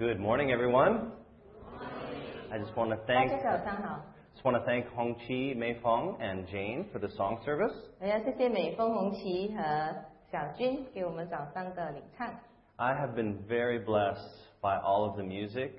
Good morning, everyone. I just want to 大 thank 家早上好， Hong Chi, Mei Fong, and Jane for the song service. 我要谢谢美凤、红旗和小军给我们早上的领唱。 I have been very blessed by all of the music,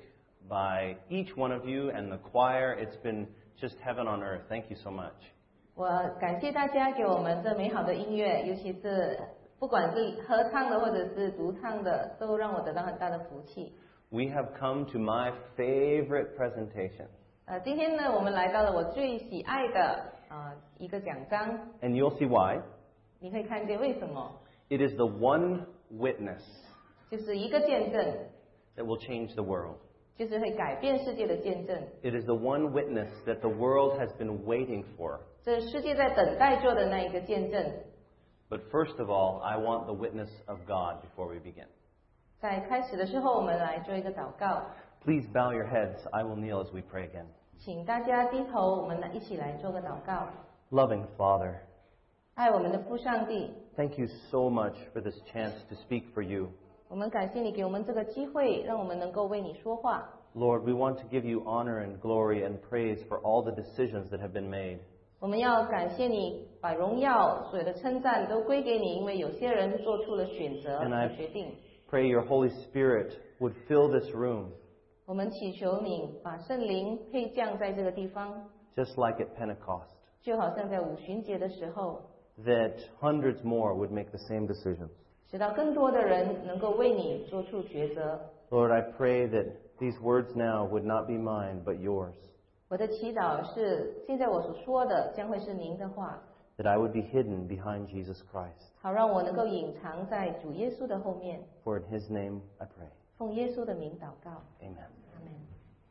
by each one of you and the choir. It's been just heaven on earth. Thank you so much. 我感谢大家给我们这美好的音乐，尤其是不管是合唱的或者是独唱的，都让我得到很大的福气。 We have come to my favorite presentation. 今天呢，我们来到了我最喜爱的一个奖章， And you'll see why. 你会看见为什么， It is the one witness 就是一个见证， that will change the world. 就是会改变世界的见证。 It is the one witness that the world has been waiting for. 这世界在等待做的那一个见证。 But first of all, I want the witness of God before we begin. 在开始的时候，我们来做一个祷告， Please bow your heads. I will kneel as we pray again. 请大家低头，我们来一起来做个祷告。 Loving Father, 爱我们的父上帝， thank you so much for this chance to speak for you. 我们感谢你给我们这个机会，让我们能够为你说话。 Lord, we want to give you honor and glory and praise for all the decisions that have been made. 我们要感谢你，把荣耀、所有的称赞都归给你，因为有些人做出了选择 And 和决定。 Pray your Holy Spirit would fill this room, 我们祈求你把圣灵配降在这个地方， just like at Pentecost, 就好像在五旬节的时候， that hundreds more would make the same decisions. 使到更多的人能够为你做出抉择。 Lord, I pray that these words now would not be mine, but yours, 我的祈祷是，现在我所说的将会是您的话， that I would be hidden behind Jesus Christ. 好让我能够隐藏在主耶稣的后面。 For in his name I pray. 奉耶稣的名祷告， Amen. 阿门。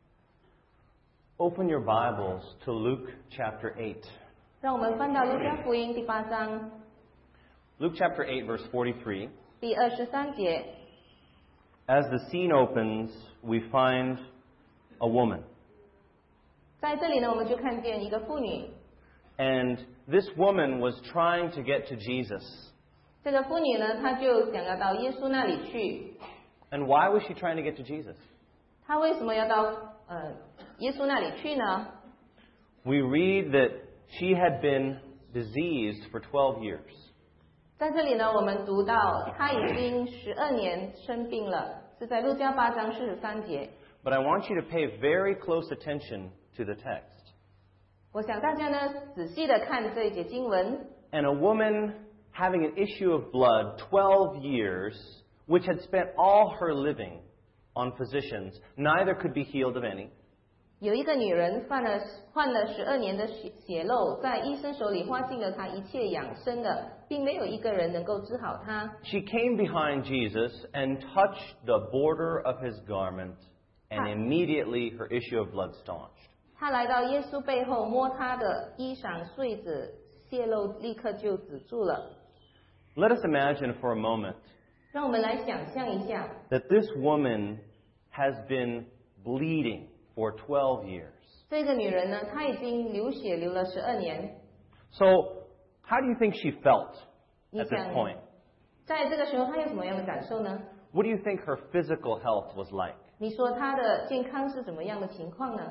Open your Bibles to Luke chapter 8. 让我们翻到路加福音第8章 Luke chapter 8, verse 43. 第23节。 As the scene opens, we find a woman. 在这里呢，我们就看见一个妇女。 And this woman was trying to get to Jesus. 这个妇女呢，她就想要到耶稣那里去。 And why was she trying to get to Jesus? 她为什么要到耶稣那里去呢？ We read that she had been diseased for 12 years. 在这里呢，我们读到她已经12年生病了，是在路加8章43节。 But I want you to pay very close attention to the text. 我想大家呢仔细的看这一节经文。 And a woman having an issue of blood 12 years, which had spent all her living on physicians, neither could be healed of any. 有一个女人患了12年的血漏，在医生手里花尽了她一切养生的，并没有一个人能够治好她。 She came behind Jesus and touched the border of his garment, and immediately her issue of blood staunched. 她来到耶稣背后摸他的衣裳穗子，血漏立刻就止住了。 Let us imagine for a moment 让我们来想象一下， that this woman has been bleeding for 12 years. 这个女人呢，她已经流血流了12年。 So, how do you think she felt 你 at this 想 point? 在这个时候她有什么样的感受呢？ What do you think her physical health was like? 你说她的健康是怎么样的情况呢？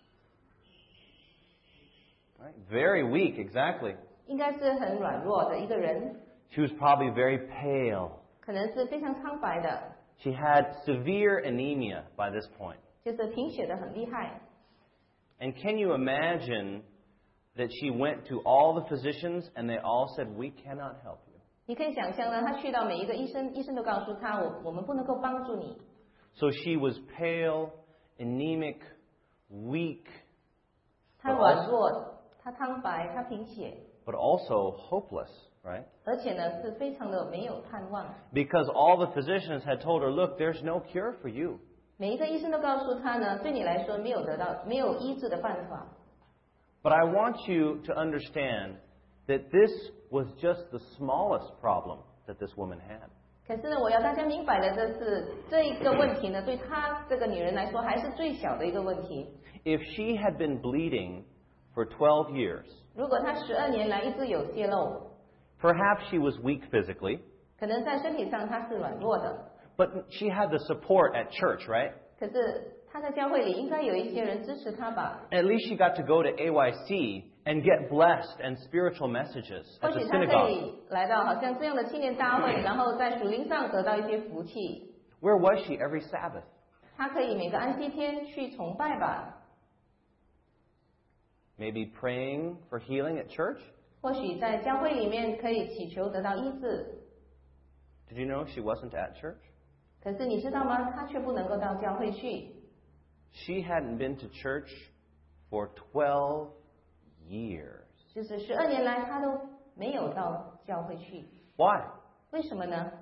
Right? Very weak, exactly. 应该是很软弱的一个人， She was probably very pale. 可能是非常苍白的， She had severe anemia by this point. 就是贫血的很厉害。 And can you imagine that she went to all the physicians and they all said, "We cannot help you." 你可以想象呢，她去到每一个医生，医生都告诉她，我们不能够帮助你。 So she was pale, anemic, weak, 她软弱，她苍白，她贫血， but also hopeless, right? 而且呢是非常的没有盼望。 Because all the physicians had told her, "Look, there's no cure for you." 每一个医生都告诉她呢，对你来说没有医治的办法。 But I want you to understand that this was just the smallest problem that this woman had. 可是呢，我要大家明白的这一个问题呢，对她这个女人来说还是最小的一个问题。 If she had been bleeding for 12 years, 如果她12年来一直有泄漏， perhaps she was weak physically, 可能在身体上她是软弱的， but she had the support at church, right? 可是他在教会里应该有一些人支持他吧？ At least she got to go to AYC and get blessed and spiritual messages 或 at the 许他可 synagogue. 以来到好像这样的青年大会，然后在属灵上得到一些福气。 Where was she every Sabbath? 他可以每个安息天去崇拜吧？ Maybe praying for healing at church? 或许在教会里面可以祈求得到医治。 Did you know she wasn't at church? 可是你知道吗？他却不能够到教会去。 She hadn't been to church for 12 years. 就是12年来，他都没有到教会去。 Why? 为什么呢？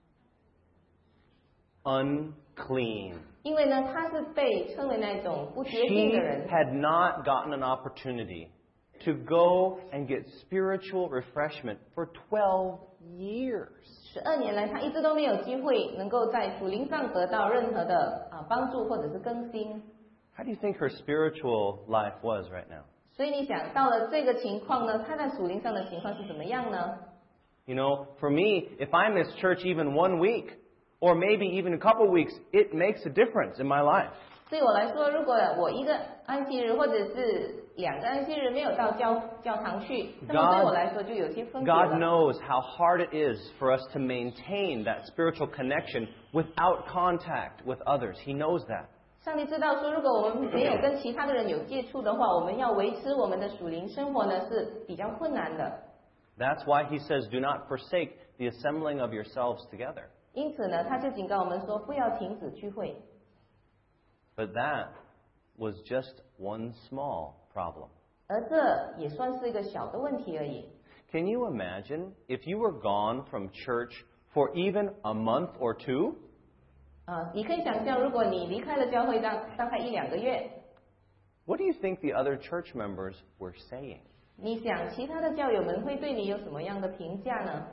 Unclean. 因为呢，他是被称为那种不洁净 She 的人。 had not gotten an opportunity to go and get spiritual refreshment for 12 years. 12年来，他一直都没有机会能够在属灵上得到任何的帮助或者是更新。 How do you think her spiritual life was right now? 所以你想到了这个情况呢，他在属灵上的情况是怎么样呢？ You know, for me, if I miss church even 1 week, or maybe even a couple weeks, it makes a difference in my life. 对我来说，如果我一个安息日或者是2个安息日没有到教堂去，那么对我来说就有些分别 God 了。 knows how hard it is for us to maintain that spiritual connection without contact with others. He knows that. 上帝知道说，如果我们没有跟其他的人有接触的话，我们要维持我们的属灵生活呢是比较困难的。 That's why he says, do not forsake the assembling of yourselves together. 因此呢，他就警告我们说，不要停止聚会。 But that was just one small problem. 而这也算是一个小的问题而已。 Can you imagine if you were gone from church for even a month or two? 你可以想象，如果你离开了教会大概1-2个月， What do you think the other church members were saying? 你想其他的教友们会对你有什么样的评价呢？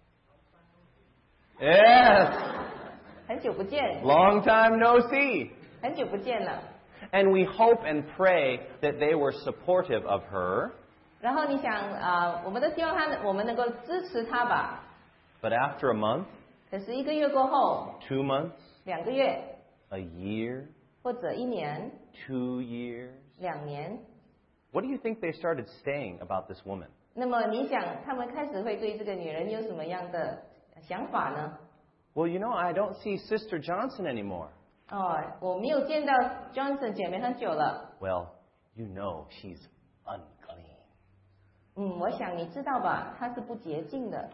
Yes! 很久不见， Long time no see. 很久不见了。 And we hope and pray that they were supportive of her. 然后你想我们都希望我们能够支持他吧。 But after a month, 可是1个月过后， 2 months, 2个月， a year, 或者1年、 2 years, 2年， what do you think they started saying about this woman? 那么你想他们开始会对这个女人有什么样的想法呢？ Well, you know, I don't see Sister Johnson anymore. 我没有见到 Johnson 姐妹很久了。 Well, you know she's unclean. 我想你知道吧，她是不洁净的。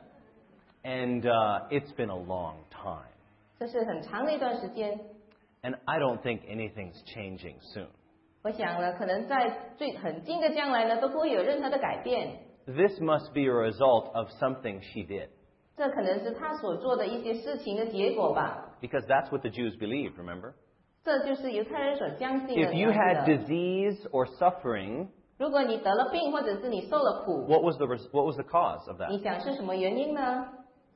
And it's been a long time. 这是很长的一段时间。 And I don't think anything's changing soon. 我想呢，可能在很近的将来呢，都不会有任何的改变。 This must be a result of something she did. 这可能是她所做的一些事情的结果吧。 Because that's what the Jews believed, remember? 这就是犹太人所相信的。 If you had disease or suffering, 如果你得了病，或者是你受了苦， what was the cause of 你 that? 想是什么原因呢？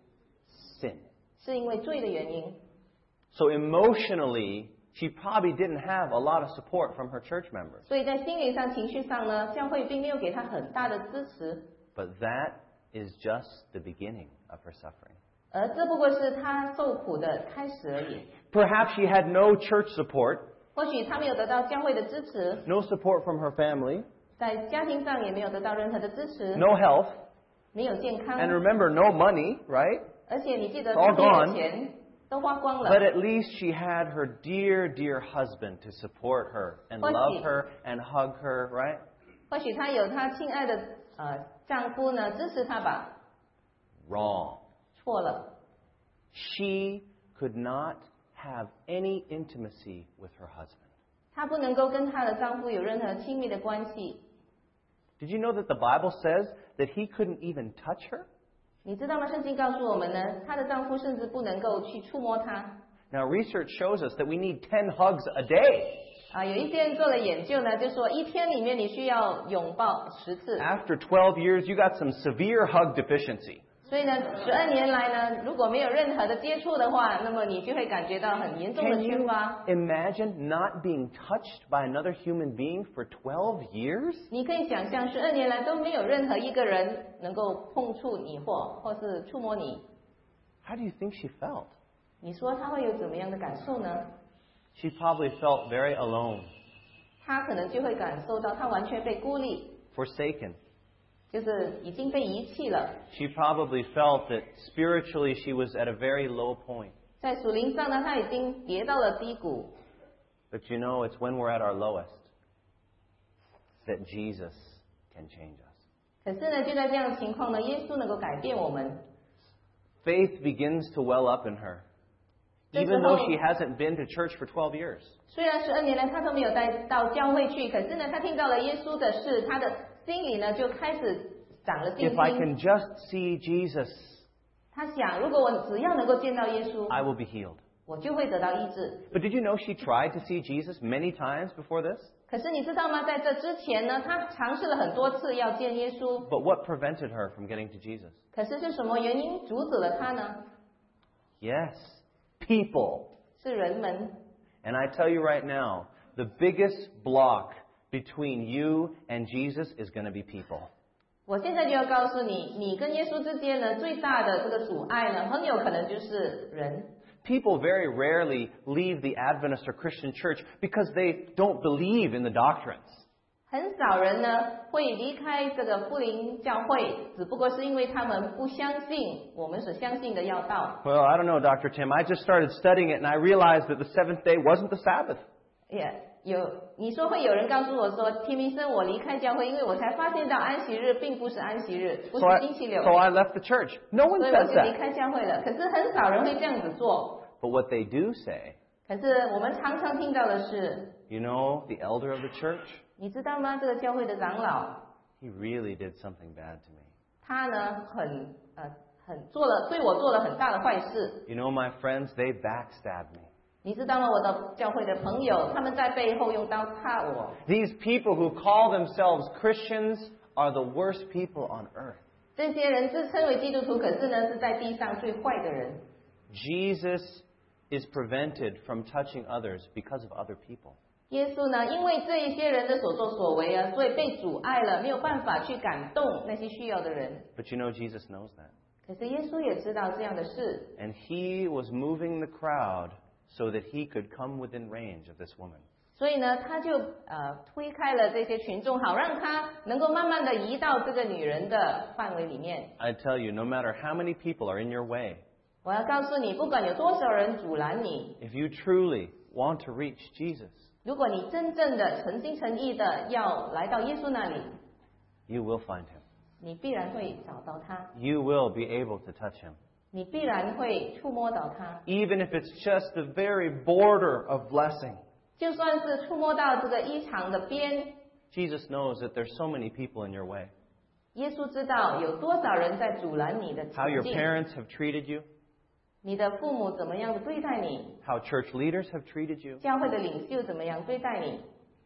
Sin. 是因为罪的原因。 So emotionally, she probably didn't have a lot of support from her church members. 所以在心灵上、情绪上呢，教会并没有给她很大的支持。 But that is just the beginning of her suffering. 而这不过是她受苦的开始而已。 Perhaps she had no church support, 或许她没有得到教会的支持， no support from her family, 在家庭上也没有得到任何的支持， no health, 没有健康， and remember, no money, right? 而且你记得 It's all 这些 gone. 钱都花光了。 But at least she had her dear, dear husband to support her and What love she- her and hug her, right? 或许她有她亲爱的丈夫呢支持她吧。 Wrong. 错了， She could not have any intimacy with her husband. 她不能够跟她的丈夫有任何亲密的关系。 Did you know that the Bible says that he couldn't even touch her? 你知道吗？圣经告诉我们呢，她的丈夫甚至不能够去触摸她。 Now, research shows us that we need 10 hugs a day. 有一些人做了研究呢，就说一天里面你需要拥抱10次。 After 12 years, you got some severe hug deficiency. 所以呢，12年来呢，如果没有任何的接触的话，那么你就会感觉到很严重的 Can 缺 you 乏。 imagine not being touched by another human being for 12 years? 你可以想象，12年来都没有任何一个人能够碰触你或是触摸你。 How do you think she felt? 你说他会有怎么样的感受呢？ she probably felt very alone, 她可能就会感受到她完全被孤立， forsaken. 就是已经被遗弃了。 She probably felt that spiritually she was at a very low point. 在属灵上呢，她已经跌到了低谷。 But you know, it's when we're at our lowest that Jesus can change us. 可是呢，就在这样的情况呢，耶稣能够改变我们。 Faith begins to well up in her, even though she hasn't been to church for 12 years. 虽然12年来她都没有带到教会去，可是呢，她听到了耶稣的事，她的心里呢就开始长了信 If I 心。 can just see Jesus, 她想，如果我只要能够见到耶稣， I will be healed. 我就会得到医治。 But did you know she tried to see Jesus many times before this? 可是你知道吗？在这之前呢，她尝试了很多次要见耶稣， But what prevented her from getting to Jesus? 可是是什么原因阻止了她呢？ Yes, people. 是人们。 And I tell you right now, the biggest block between you and Jesus is going to be people. 我现在就要告诉你，你跟耶稣之间呢，最大的这个阻碍呢，很有可能就是人。 People very rarely leave the Adventist or Christian church because they don't believe in the doctrines. 很少人呢会离开这个福临教会，只不过是因为他们不相信我们所相信的要道。 Well, I don't know, Dr. Tim. I just started studying it and I realized that the seventh day wasn't the Sabbath. 你说会有人告诉我说，提弥生，我离开教会，因为我才发现到安息日并不是安息日，不是星期六， So I left the church. No one 所以我 says 就离 that. 开教会了。可是很少人会这样子做。 But what they do say, 可是我们常常听到的是， you know, the elder of the church, 你知道吗？这个教会的长老， he really did something bad to me. 他呢对我做了很大的坏事。 You know, my friends, they backstabbed me. 你知道吗？我的教会的朋友，他们在背后用刀插我。 These people who call themselves Christians are the worst people on earth. 这些人自称为基督徒，可是呢是在地上最坏的人。 Jesus is prevented from touching others because of other people. 耶稣呢，因为这一些人的所作所为啊，所以被阻碍了，没有办法去感动那些需要的人。 But you know, Jesus knows that. 可是耶稣也知道这样的事， And he was moving the crowd so that he could come within range of this woman. 所以呢，他就推开了这些群众，好让他能够慢慢的移到这个女人的范围里面。 I tell you, no matter how many people are in your way, 我要告诉你，不管有多少人阻拦你， if you truly want to reach Jesus, 如果你真正的诚心诚意的要来到耶稣那里， you will find him. 你必然会找到他， You will be able to touch him. 你必然会触摸到他。 Even if it's just the very border of blessing. 就算是触摸到这个衣裳的边， Jesus knows that there's so many people in your way. 耶稣知道有多少人在阻拦你的 How 前 your 进， parents have treated you, 你的父母怎么样的对待你， how church leaders have treated you. 教会的领袖怎么样对待你。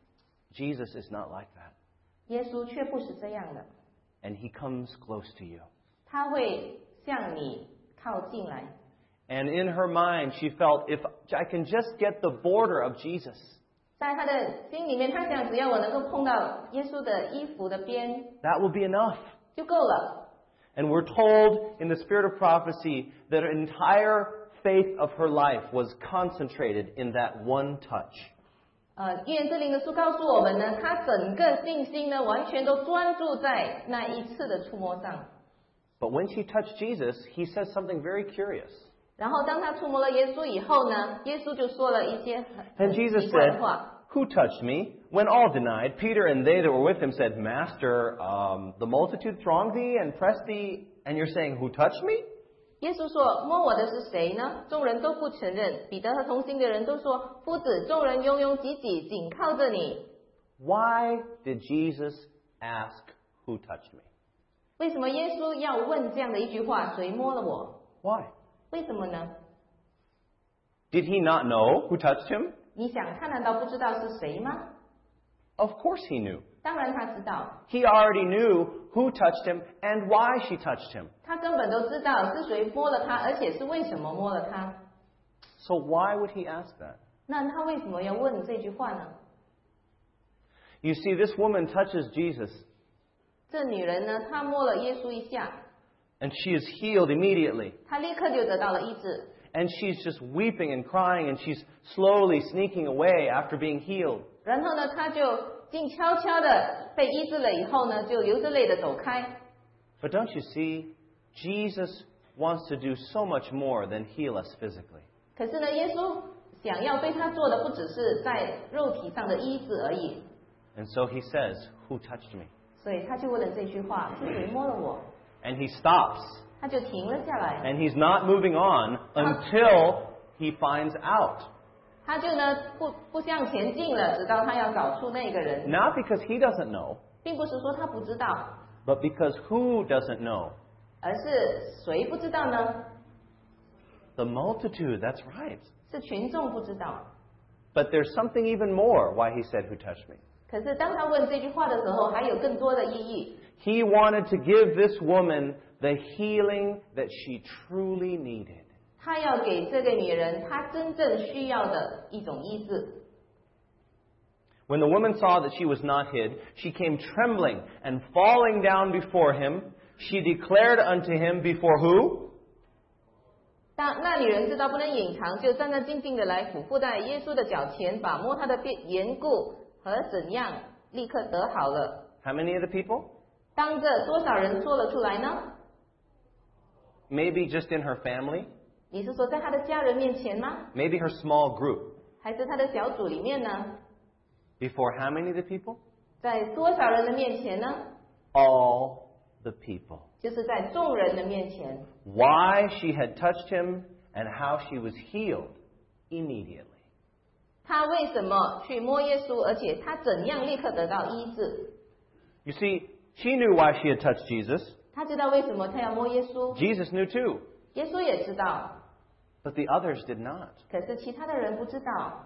Jesus is not like that. 耶稣却不是这样的， And he comes close to you. 他会向你靠近来。 And in her mind, she felt, if I can just get the border of Jesus, 在他的心里面，他想，只要我能够碰到耶稣的衣服的边 that will be enough. 就够了。 And we're told in the spirit of prophecy that an entire faith of her life was concentrated in that one touch. 预言之灵的书告诉我们呢，他整个信心呢，完全都专注在那一次的触摸上。 But when she touched Jesus, he says something very curious. 然后当他触摸了耶稣以后呢，耶稣就说了一些 And 很 Jesus 奇怪 said, 的话。 Who touched me? When all denied, Peter and they that were with him said, Master, the multitude thronged thee and pressed thee, and you're saying, Who touched me? 耶稣说：“摸我的是谁呢？”众人都不承认。彼得和同行的人都说：“夫子，众人拥拥挤挤，紧靠着你。 Why did Jesus ask, Who touched me? 为什么耶稣要问这样的一句话？谁摸了我？ Why? 为什么呢？ Did he not know who touched him? 你想，他难道不知道是谁吗？ Of course he knew. 当然他知道， He already knew who touched him and why she touched him. 他根本都知道是谁摸了他，而且是为什么摸了他。 So why would he ask that? 那他为什么要问这句话呢？ You see, this woman touches Jesus, 这女人呢，她摸了耶稣一下， and she is healed immediately. 她立刻就得到了医治。 And she's just weeping and crying, and she's slowly sneaking away after being healed. 然后呢，他就静悄悄的被医治了以后呢，就流着泪的走开。 But don't you see, Jesus wants to do so much more than heal us physically. 可是呢，耶稣想要对他做的不只是在肉体上的医治而已。 And so he says, "Who touched me?" 所以他就问了这句话：是谁摸了我？ And he stops. 他就停了下来。 And he's not moving on until he finds out. 他就呢不向前进了，直到他要找出那个人。 Not because he doesn't know, 并不是说他不知道， but because who doesn't know? 而是谁不知道呢？ The multitude, that's right. 是群众不知道。 But there's something even more why he said, "Who touched me?" 可是当他问这句话的时候，还有更多的意义。 He wanted to give this woman the healing that she truly needed. 他要给这个女人她真正需要的一种医治。 When the woman saw that she was not hid, she came trembling and falling down before him. She declared unto him before who? 当那女人知道不能隐藏，就战战兢兢的来俯伏在耶稣的脚前，把摸他的缘故和怎样立刻得好了。 How many of the people? 当着多少人说了出来呢？ Maybe just in her family? 你是说在他的家人面前吗？ Maybe her small group. 还是他的小组里面呢？ Before how many of the people? 在多少人的面前呢？ All the people. 就是在众人的面前。 Why she had touched him and how she was healed immediately. 他为什么去摸耶稣，而且他怎样立刻得到医治？ You see, she knew why she had touched Jesus. 他知道为什么他要摸耶稣， Jesus knew too. 耶稣也知道， But the others did not. 可是其他的人不知道。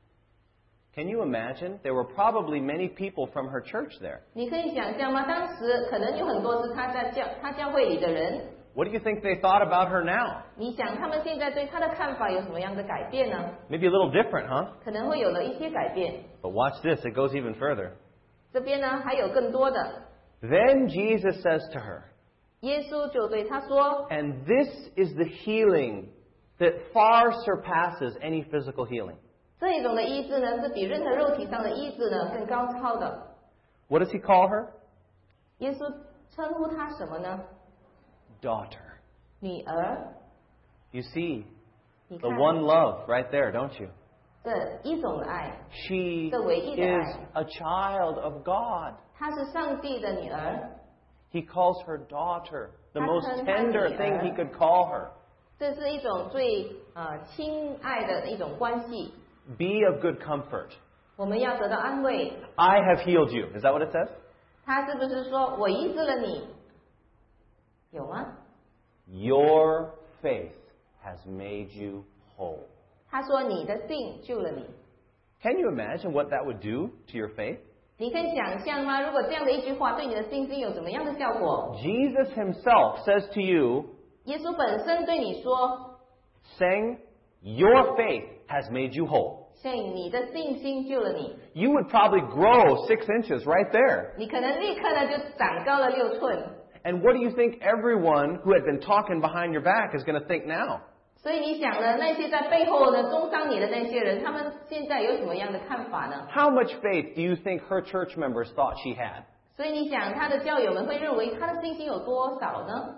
Can you imagine? There were probably many people from her church there. 你可以想象吗？当时可能有很多是他教会里的人。 What do you think they thought about her now? 你想他们现在对他的看法有什么样的改变呢？ Maybe a little different, huh? 可能会有了一些改变。 But watch this, it goes even further. 这边呢还有更多的。 Then Jesus says to her, 耶稣就对他说 and this is the healing that far surpasses any physical healing.：“ 这一种的医治呢，是比任何肉体上的医治呢更高超的。 What does he call her? ” 耶稣称呼他什么呢？ Daughter. 女儿。 You see 你 the 看 one love right there, don't you? 这一种的爱， She 这唯一的爱。 is a child of God. 她是上帝的女儿， He calls her daughter, the 他 most 称她 tender 女儿。 thing he could call her. 这是一种最亲爱的一种关系。 Be of good comfort. 我们要得到安慰。 I have healed you. Is that what it says? 他是不是说我医治了你？有吗？ Your faith has made you whole. 他说你的信救了你。 Can you imagine what that would do to your faith? 你可以想象吗？如果这样的一句话对你的信心有怎么样的效果？ Jesus himself says to you, 耶稣本身对你说 saying, your faith has made you whole. 像你的信心救了你， You would probably grow 6 inches right there. 你可能立刻呢就长高了6寸。 And what do you think everyone who had been talking behind your back is going to think now? 所以你想呢，那些在背后呢中伤你的那些人，他们现在有什么样的看法呢？ How much faith do you think her church members thought she had? 所以你想，他的教友们会认为他的信心有多少呢？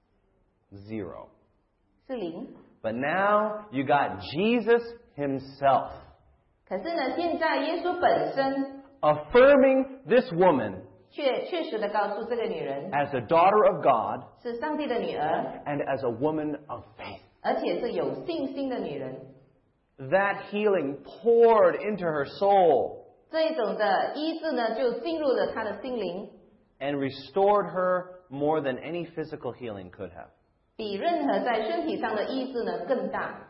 0. 是0。 But now you got Jesus himself 可是呢，现在耶稣本身 affirming this woman 却确实的告诉这个女人 as a daughter of God 是上帝的女儿， and as a woman of faith. 而且是有信心的女人。 That healing poured into her soul 这一种的医治呢，就进入了她的心灵， and restored her more than any physical healing could have. 比任何在身体上的医治呢更大。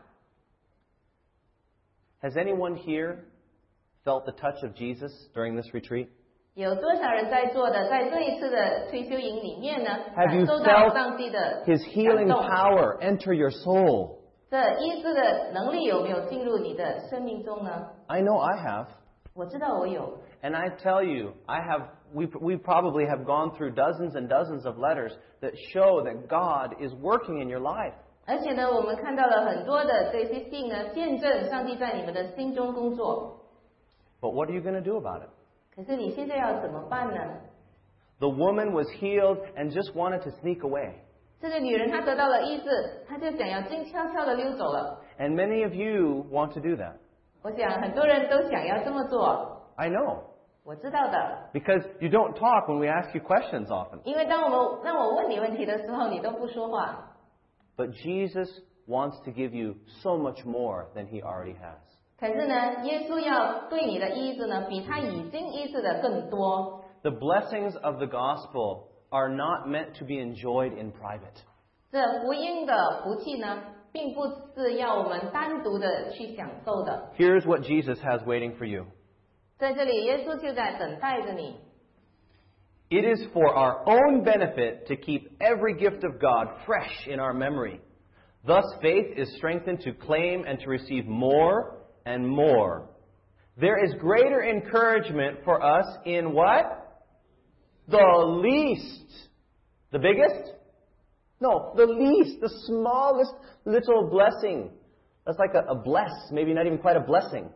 Has anyone here felt the touch of Jesus during this retreat? 有多少人在座的，在这一次的退休营里面呢， Have you 感受到 felt 上帝的 His 感 healing 动？ power enter your soul? 这医治的能力有没有进入你的生命中呢？ I know I have. 我知道我有。 And I tell you, we probably have gone through dozens and dozens of letters that show that God is working in your life. 而且呢，我们看到了很多的这些信呢，见证上帝在你们的心中工作。 But what are you going to do about it? 可是你现在要怎么办呢？ The woman was healed and just wanted to sneak away. 这个女人她得到了医治，她就想要静悄悄的溜走了。 And many of you want to do that. 我想很多人都想要这么做， I know. 我知道的。 Because you don't talk when we ask you questions often. 因为当我问你问题的时候，你都不说话。 But Jesus wants to give you so much more than he already has. 可是呢，耶稣要对你的医治呢，比他已经医治的更多。 The blessings of the gospel are not meant to be enjoyed in private. 这福音的福气呢，并不是要我们单独的去享受的。 Here's what Jesus has waiting for you. 在这里，耶稣就在等待着你。 It is for our own benefit to keep every gift of God fresh in our memory. Thus, faith is strengthened to claim and to receive more and more. There is greater encouragement for us in what? The least. The biggest? No, the least, the smallest little blessing. That's like a bless, maybe not even quite a blessing.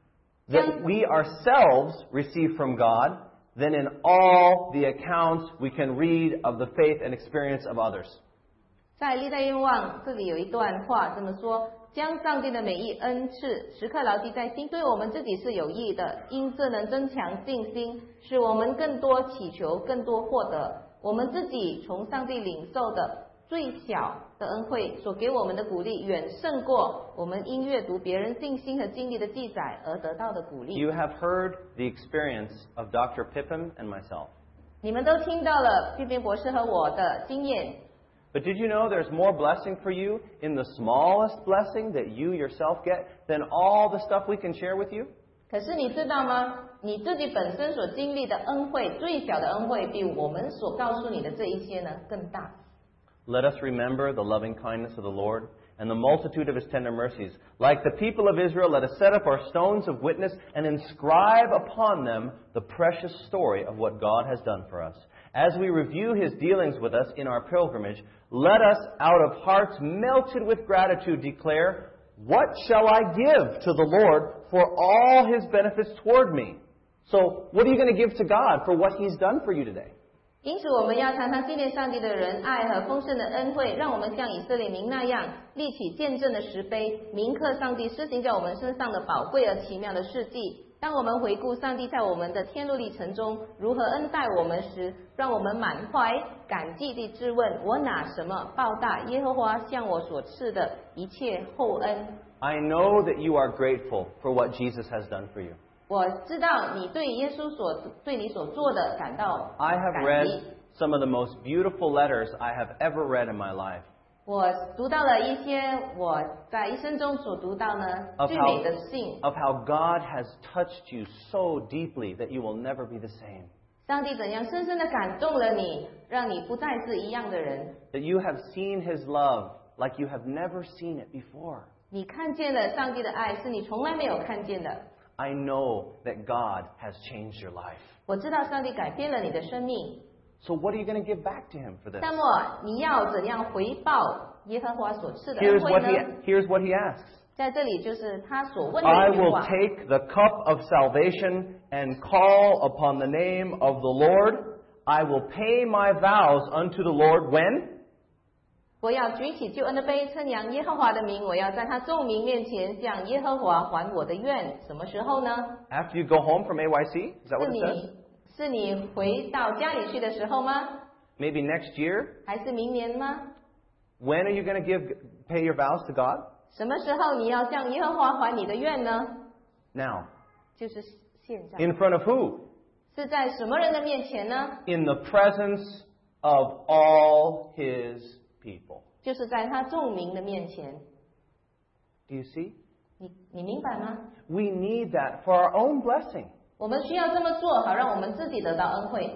That we ourselves receive from God than in all the accounts we can read of the faith and experience of others. 在历代愿望这里有一段话这么说：将上帝的美意恩赐时刻牢记在心，对我们自己是有益的，因这能增强信心，使我们更多祈求，更多获得。我们自己从上帝领受的最小的恩惠所给我们的鼓励，远胜过我们因阅读别人信心和经历的记载而得到的鼓励。 You have heard the experience of Dr. Pippin and myself. 你们都听到了毕边博士和我的经验。 But did you know there's more blessing for you in the smallest blessing that you yourself get than all the stuff we can share with you? 可是你知道吗？你自己本身所经历的恩惠，最小的恩惠，比我们所告诉你的这一些呢更大。 Let us remember the loving kindness of the Lord and the multitude of his tender mercies. Like the people of Israel, let us set up our stones of witness and inscribe upon them the precious story of what God has done for us. As we review his dealings with us in our pilgrimage, let us, out of hearts melted with gratitude, declare, "What shall I give to the Lord for all his benefits toward me?" So, what are you going to give to God for what he's done for you today? 因此，我们要常常纪念上帝的仁爱和丰盛的恩惠，让我们像以色列民那样立起见证的石碑，铭刻上帝施行在我们身上的宝贵而奇妙的事迹。当我们回顾上帝在我们的天路历程中如何恩待我们时，让我们满怀感激地质问：我拿什么报答耶和华向我所赐的一切厚恩？ I know that you are grateful for what Jesus has done for you. 我知道你对耶稣对你所做的感到 I have 感 read 激。 some of the most beautiful letters I have ever read in my life. 我读到了一些我在一生中所读到呢 Of 最美的信， how God has touched you so deeply that you will never be the same. 上帝怎样深深的感动了你，让你不再是一样的人。 That you have seen his love like you have never seen it before. 你看见了上帝的爱，是你从来没有看见的。 I know that God has changed your life. 我知道上帝改变了你的生命， So what are you going to give back to him for this? 那么你要怎样回报耶和华所赐的恩 Here's 惠 what 呢？ here's what he asks. 在这里就是他所问 I 的一句 will 话。 take the cup of salvation and call upon the name of the Lord. I will pay my vows unto the Lord when? 我要举起救恩的杯，称扬耶和华的名。我要在他众民面前向耶和华还我的愿。什么时候呢？ After you go home from AYC? Is that what it says? 是你回到家里去的时候吗？ Maybe next year? 还是明年吗？ When are you going to pay your vows to God? 什么时候你要向耶和华还你的愿呢？ Now. 就是现在。 In front of who? 是在什么人的面前呢？ In the presence of all his people. 就是在他众民的面前。 Do you see? 你明白吗？ We need that for our own blessing. 我们需要这么做，好让我们自己得到恩惠。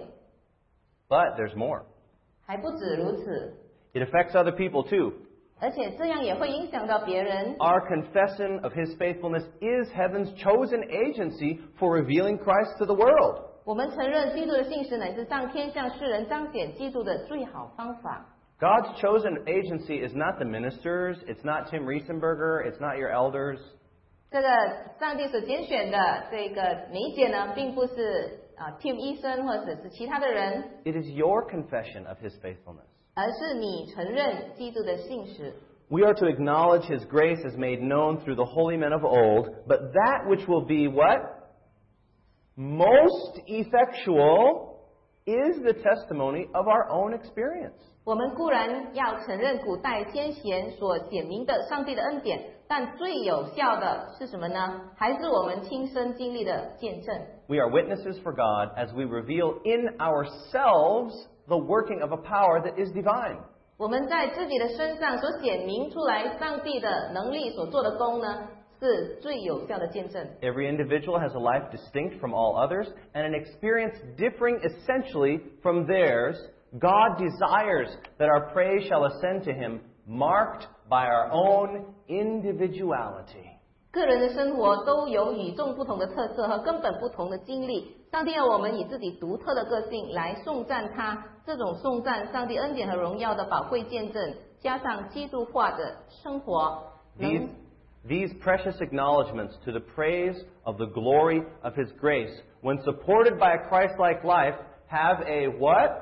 But there's more. 还不止如此， It affects other people too. 而且这样也会影响到别人。 Our confession of his faithfulness is heaven's chosen agency for revealing Christ to the world. 我们承认基督的信实乃是上天向世人彰显基督的最好方法。 God's chosen agency is not the ministers, it's not Tim Riesenberger, it's not your elders. 这个上帝所拣选的这个媒介呢，并不是Tim 医生或者是其他的人， It is your confession of His faithfulness. 而是你承认基督的信实。 We are to acknowledge His grace as made known through the holy men of old, but that which will be what? Most effectual is the testimony of our own experience. 我们固然要承认古代先贤所显明的上帝的恩典，但最有效的是什么呢？还是我们亲身经历的见证。 We are witnesses for God as we reveal in ourselves the working of a power that is divine. 我们在自己的身上所显明出来上帝的能力所做的功呢，是最有效的见证。 Every individual has a life distinct from all others and an experience differing essentially from theirs. God desires that our praise shall ascend to Him, marked by our own individuality. 个人的生活都有与众不同的特色和根本不同的经历。上帝要我们以自己独特的个性来颂赞他，这种颂赞上帝恩典和荣耀的宝贵见证，加上基督化的生活， These precious acknowledgments to the praise of the glory of His grace, when supported by a Christ-like life, have a what?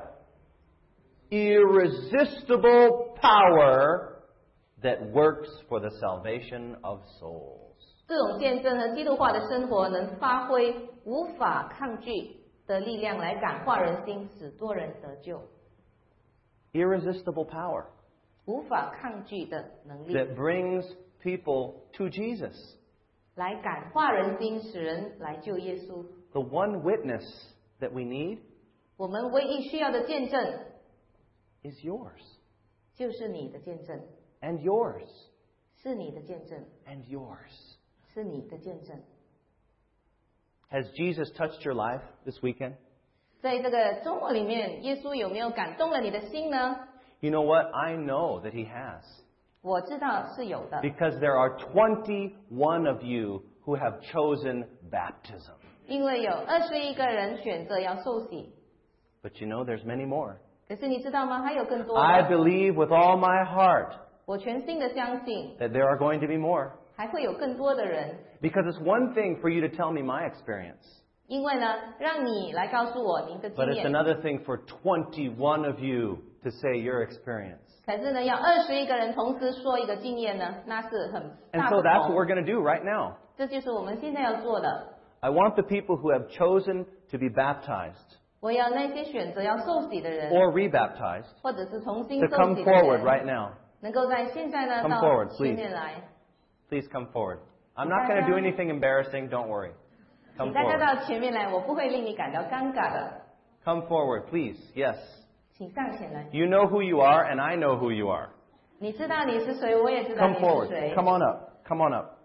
Irresistible power that works for the salvation of souls. 这种见证和基督化的生活能发挥无法抗拒的力量来感化人心，使多人得救。 Irresistible power 无法抗拒的能力 that brings people to Jesus. 来感化人心，使人来救耶稣。 The one witness that we need 我们唯一需要的见证 is yours, 就是你的见证， and yours, 是你的见证， and yours. 是你的见证。 Has Jesus touched your life this weekend? 在这个周末里面，耶稣有没有感动了你的心呢？ You know what? I know that He has. 我知道是有的， Because there are 21 of you who have chosen baptism. 因为有21个人选择要受洗。 But you know, there's many more. 可是你知道吗？还有更多 I 的。 believe with all my heart 我全心的相信， that there are going to be more. 还会有更多的人。 Because it's one thing for you to tell me my experience, 因为呢，让你来告诉我您的经 but it's 验。 another thing for 21 of you to say your experience. 可是呢，要21个人同时说一个经验呢，那是很 And 大 so 不 that's what 同。 we're going to do right now. 这就是我们现在要做的。 I want the people who have chosen to be baptized 我要那些选择要受洗的人， or rebaptized 或者是重新 to 受 come 洗的 forward 人， right now. 能够在现在呢 Come 到 forward, 前面来。 Please come forward. I'm not going to do anything embarrassing, don't worry. 请 Come 大家 forward. 到前面来，我不会令你感到尴尬的。 Come forward, please. Yes. 请上前来。 You know who you are, and I know who you are. 你知道你是谁，我也知道 Come 你是 forward. 谁。 Come on up. Come on up.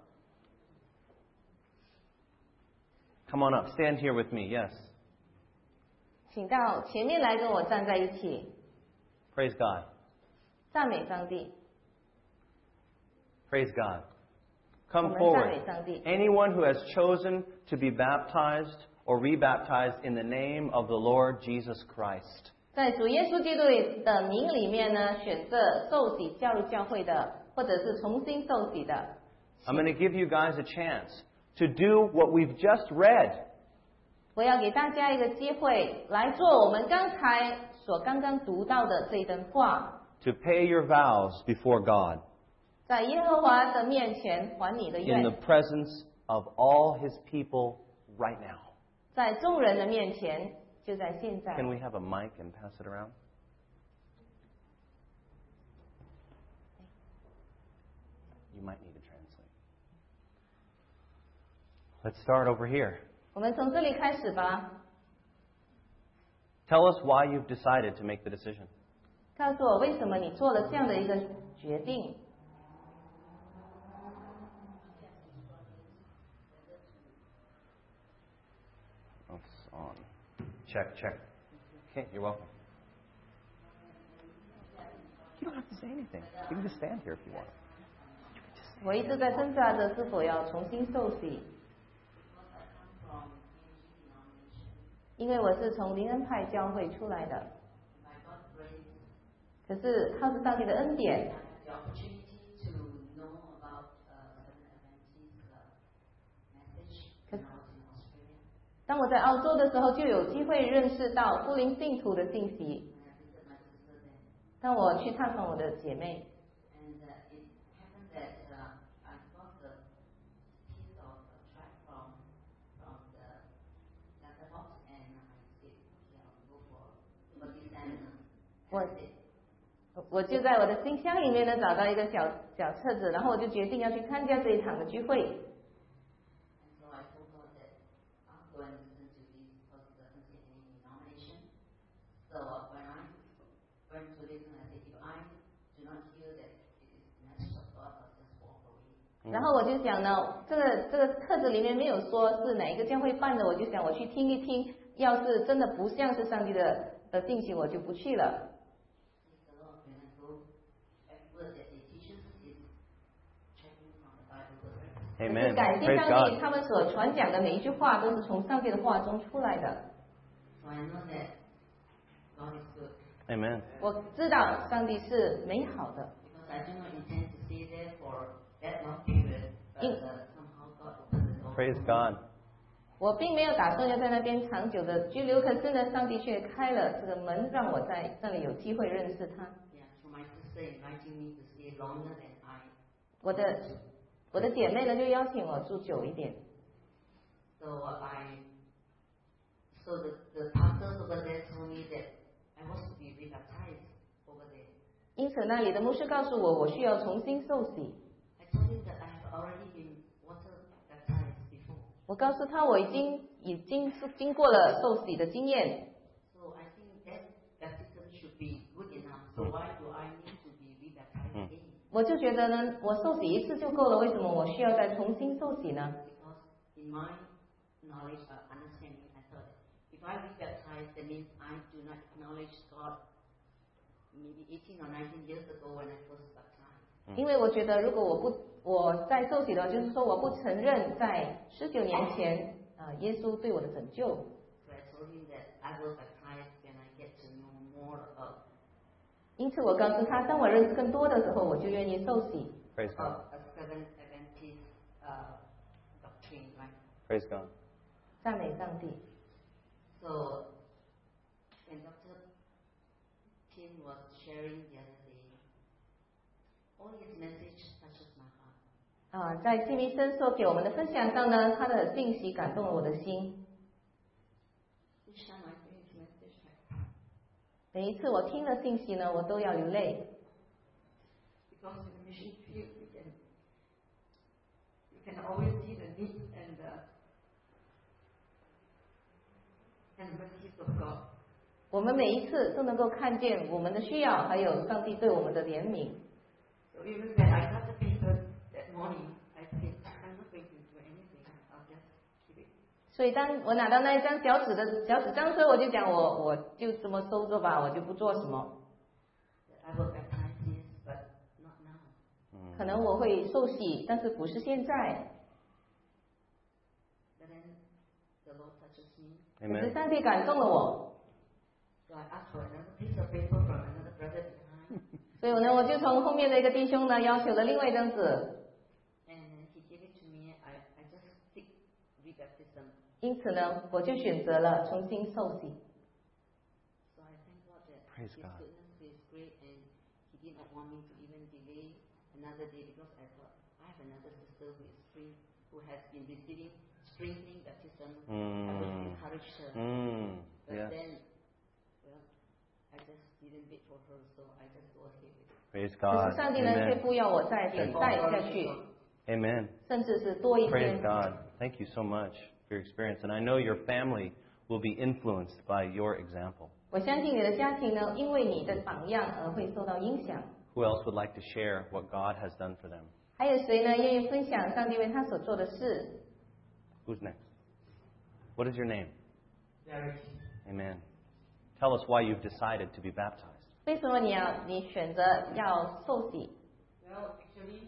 Come on up. Stand here with me. Yes. 请到前面来跟我站在一起， Praise God. 赞美上帝。 Praise God. 我 Come 们赞 forward. 美上帝。 Anyone who has chosen to be baptized or rebaptized in the name of the Lord Jesus Christ. 在主耶稣基督的名里面呢，选择受洗加入教会的，或者是重新受洗的。 I'm going to give you guys a chance to do what we've just read. 我要给大家一个机会来做我们刚才刚刚读到的这一段话， To pay your vows before God 在耶和华的面前还你的 in 愿 the，presence of all His people right now. 在众人的面前，就在现在。 Can we have a mic and pass it around? You might need to translate. Let's start over here. 我们从这里开始吧， Tell us why you've decided to make the decision. 告诉我为什么你做了这样的一个决定。 It's on. Check, check. Okay, you're welcome. You don't have to say anything. You can just stand here if you want. 我一直在挣扎着是否要重新受洗，因为我是从灵恩派教会出来的。 可是靠着上帝的恩典， I had the opportunity to know about Seventh Adventist message when I was in Australia. 当我在澳洲的时候，就有机会认识到福林信徒的信息。 When I visited my sister then, 当我去探访我的姐妹， and it happened that I got the piece of track from the letterbox, and I said, okay, I'll go for this seminar. What? And I did. 我就在我的信箱里面呢找到一个小册子，然后我就决定要去参加这一场的聚会。 And so I told God that I'll go and listen to this because it doesn't say any denomination. So when I went to listen, I said, if I do not hear that it is the message of God, I'll just walk away. 然后我就想呢，这个册子里面没有说是哪一个教会办的，我就想我去听一听，要是真的不像是上帝的信息，我就不去了。 Praise the Lord. When I go, every word that they teach us is checking from the Bible verse. 可是 Amen. 感谢 Praise 上帝， God. 他们所传讲的每一句话都是从上帝的话中出来的。 So I know that God is good. Amen. 我知道上帝是美好的， Because I do not intend to stay there for that long period, but somehow God opened the door. Praise God. 我并没有打算要在那边长久的居留，可是呢，上帝却开了这个门，让我在那里有机会认识他。 Yeah, so my sister inviting me to stay longer than I. 我的姐妹呢就邀请我住久一点， So the pastors over there told me that I was to be rebaptized over there. 因此那里的牧师告诉我，我需要重新受洗。 I told him that I have already been water baptized before. 我告诉他，我已经经过了受洗的经验， So I think that baptism should be good enough. So why do I need to be rebaptized again? 我就觉得呢，我受洗一次就够了，为什么我需要再重新受洗呢？ Because in my knowledge or understanding, I thought if I rebaptize, that means I do not acknowledge God maybe 18 or 19 years ago when I first baptized. 因为我觉得，如果我在受洗的话，就是说我不承认在19年前耶稣对我的拯救。 So I told him that I will baptize when I get to know more of 因此我告诉他，当我认识更多的时候，我就愿意受洗。 Praise God. a Seventh Adventist doctrine, right? Praise God. 赞美上帝。 So when Dr. Tim was sharing the other day, all his message touches my heart. 在季明生所给我们的分享上呢，他的信息感动了我的心。 Each time I hear his message, I cry. 每一次我听了信息呢，我都要流泪。 Because in the mission field, you can always see the need and the mercies of God. 我们每一次都能够看见我们的需要，还有上帝对我们的怜悯。 So even when I got the paper that morning, I said, I'm not going to do anything. I'll just keep it. 所以当我拿到那一张小纸张时，我就讲我就这么收着吧，我就不做什么。 I will baptize this, but not now. 可能我会受洗，但是不是现在。 But then the Lord touches me. 可是 Amen. 上帝感动了我， So I asked for another piece of paper from another brother behind. 所以我就从后面的一个弟兄呢要求了另外一张纸， And he gave it to me. I just seek rebaptism. 因此呢，我就选择了重新受洗。 So I thank God that Praise His God. goodness is great, and He did not want me to even delay another day because I thought I have another sister who has been receiving sprinkling baptism. I would encourage her. But Yes. then, well, I just didn't wait for her, so I just go ahead with it. Praise 可 God. 是上帝呢却 Amen. 不要我再等待下去， Amen. 甚至是多一 Praise 天。 God. Thank you so much for your experience. And I know your family will be influenced by your example. 我相信你的家庭呢，因为你的榜样而会受到影响。 Who else would like to share what God has done for them? 还有谁呢愿意分享上帝为他所做的事？ Who's next? What is your name? Derek. Amen. Tell us why you've decided to be baptized. 为什么你选择要受洗？ Well, actually,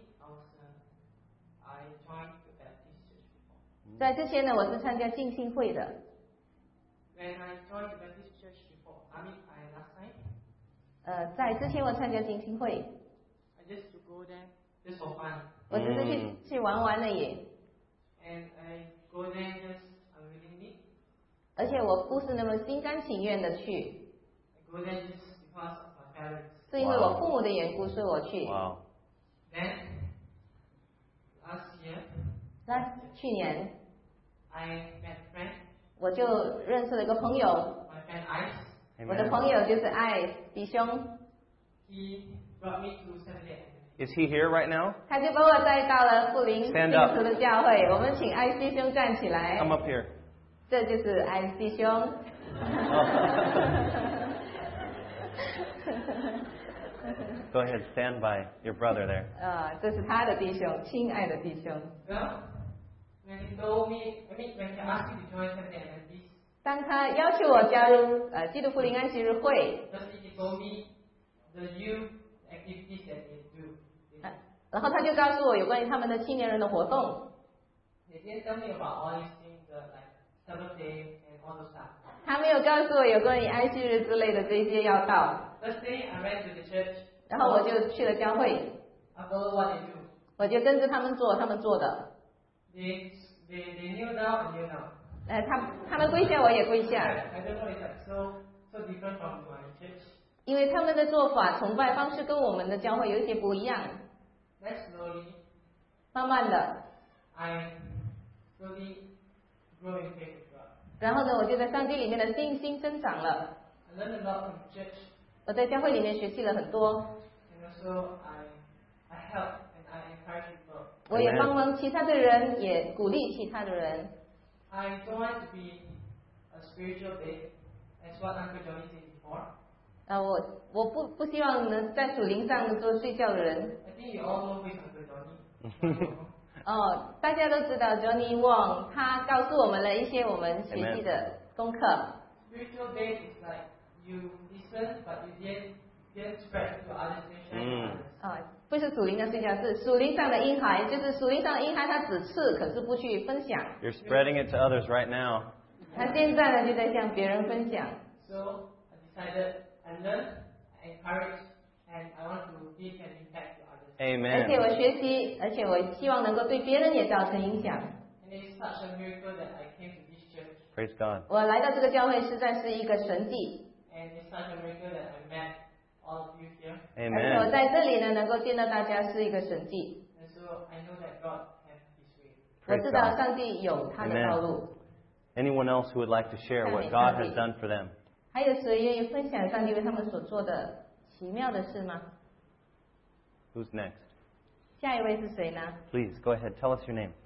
I joined the Baptist church before. 在之前呢，我是参加浸信会的。 When I joined the Baptist church before, I last night, 在之前我参加浸信会， I just to go there just for fun. 我只是去玩玩而已， And I go there just unwillingly. 而且我不是那么心甘情愿的去， I go there just because of my parents. 是因为我父母的缘故，所以我去。 Wow. Then last year 那去年 I met a friend, 我就认识了一个朋友， my friend Ice. 我的 Amen. 朋友就是爱弟兄， He brought me to Sunday. Is he here right now? 他就把我带到了富林 Stand up 信徒的教会。我们请爱弟兄站起来， Come up here. 这就是爱弟兄。 Go ahead, stand by your brother there. 这是他的弟兄，亲爱的弟兄。 Well, when he told me, when he asked me to join Sunday Adventist, 当他要求我加入基督福临安息日会， firstly he told me the youth activities that they do. 然后他就告诉我有关于他们的青年人的活动。 They didn't tell me about all these things, like Sabbath day and all those stuff. 他没有告诉我有关于安息日之类的这些要道， First day I went to the church. 然后我就去了教会， I followed what they do. 我就跟着他们做他们做的。 They kneel down and kneel down. 他们跪下，我也跪下， I don't know, it's like so different from my church. 因为他们的做法、崇拜方式跟我们的教会有一些不一样。 Then slowly, 慢慢的， I slowly grow in faith with God. 然后呢，我就在上帝里面的信心增长了。 I learned a lot from church, 我在教会里面学习了很多， and also I help and I encourage people. 我也帮忙其他的人，也鼓励其他的人。 I don't want to be a spiritual babe, as what Uncle Johnny said before. 我不希望能在属灵上做睡觉的人。 I think you all know who is Uncle Johnny. 大家都知道 Johnny Wong， 他告诉我们了一些我们学习的功课。 Spiritual babe is like you listen, but you didn't spread to others, you share to others. 不是属灵的睡觉，是属灵上的婴孩，就是属灵上的婴孩，他只吃，可是不去分享。 You're spreading it to others right now. 他现在呢就在向别人分享。 So I decided I learned, I encouraged, and I want to give an impact to others. 而且 Amen. 我学习，而且我希望能够对别人也造成影响。 And it's such a miracle that I came to this church, Praise God. 我来到这个教会，实在是一个神迹。 and it's such a miracle that I met all of you here. 而且我 Amen. 在这里呢，能够见到大家是一个神迹。 And so I know that God has His way. 我 Praise 知道 God. 上帝有他的道路。 Anyone else who would like to share what God has done for them? 还有谁愿意分享上帝为他们所做的奇妙的事吗？ Who's next? 下一位是谁呢？ Please go ahead. Tell us your name.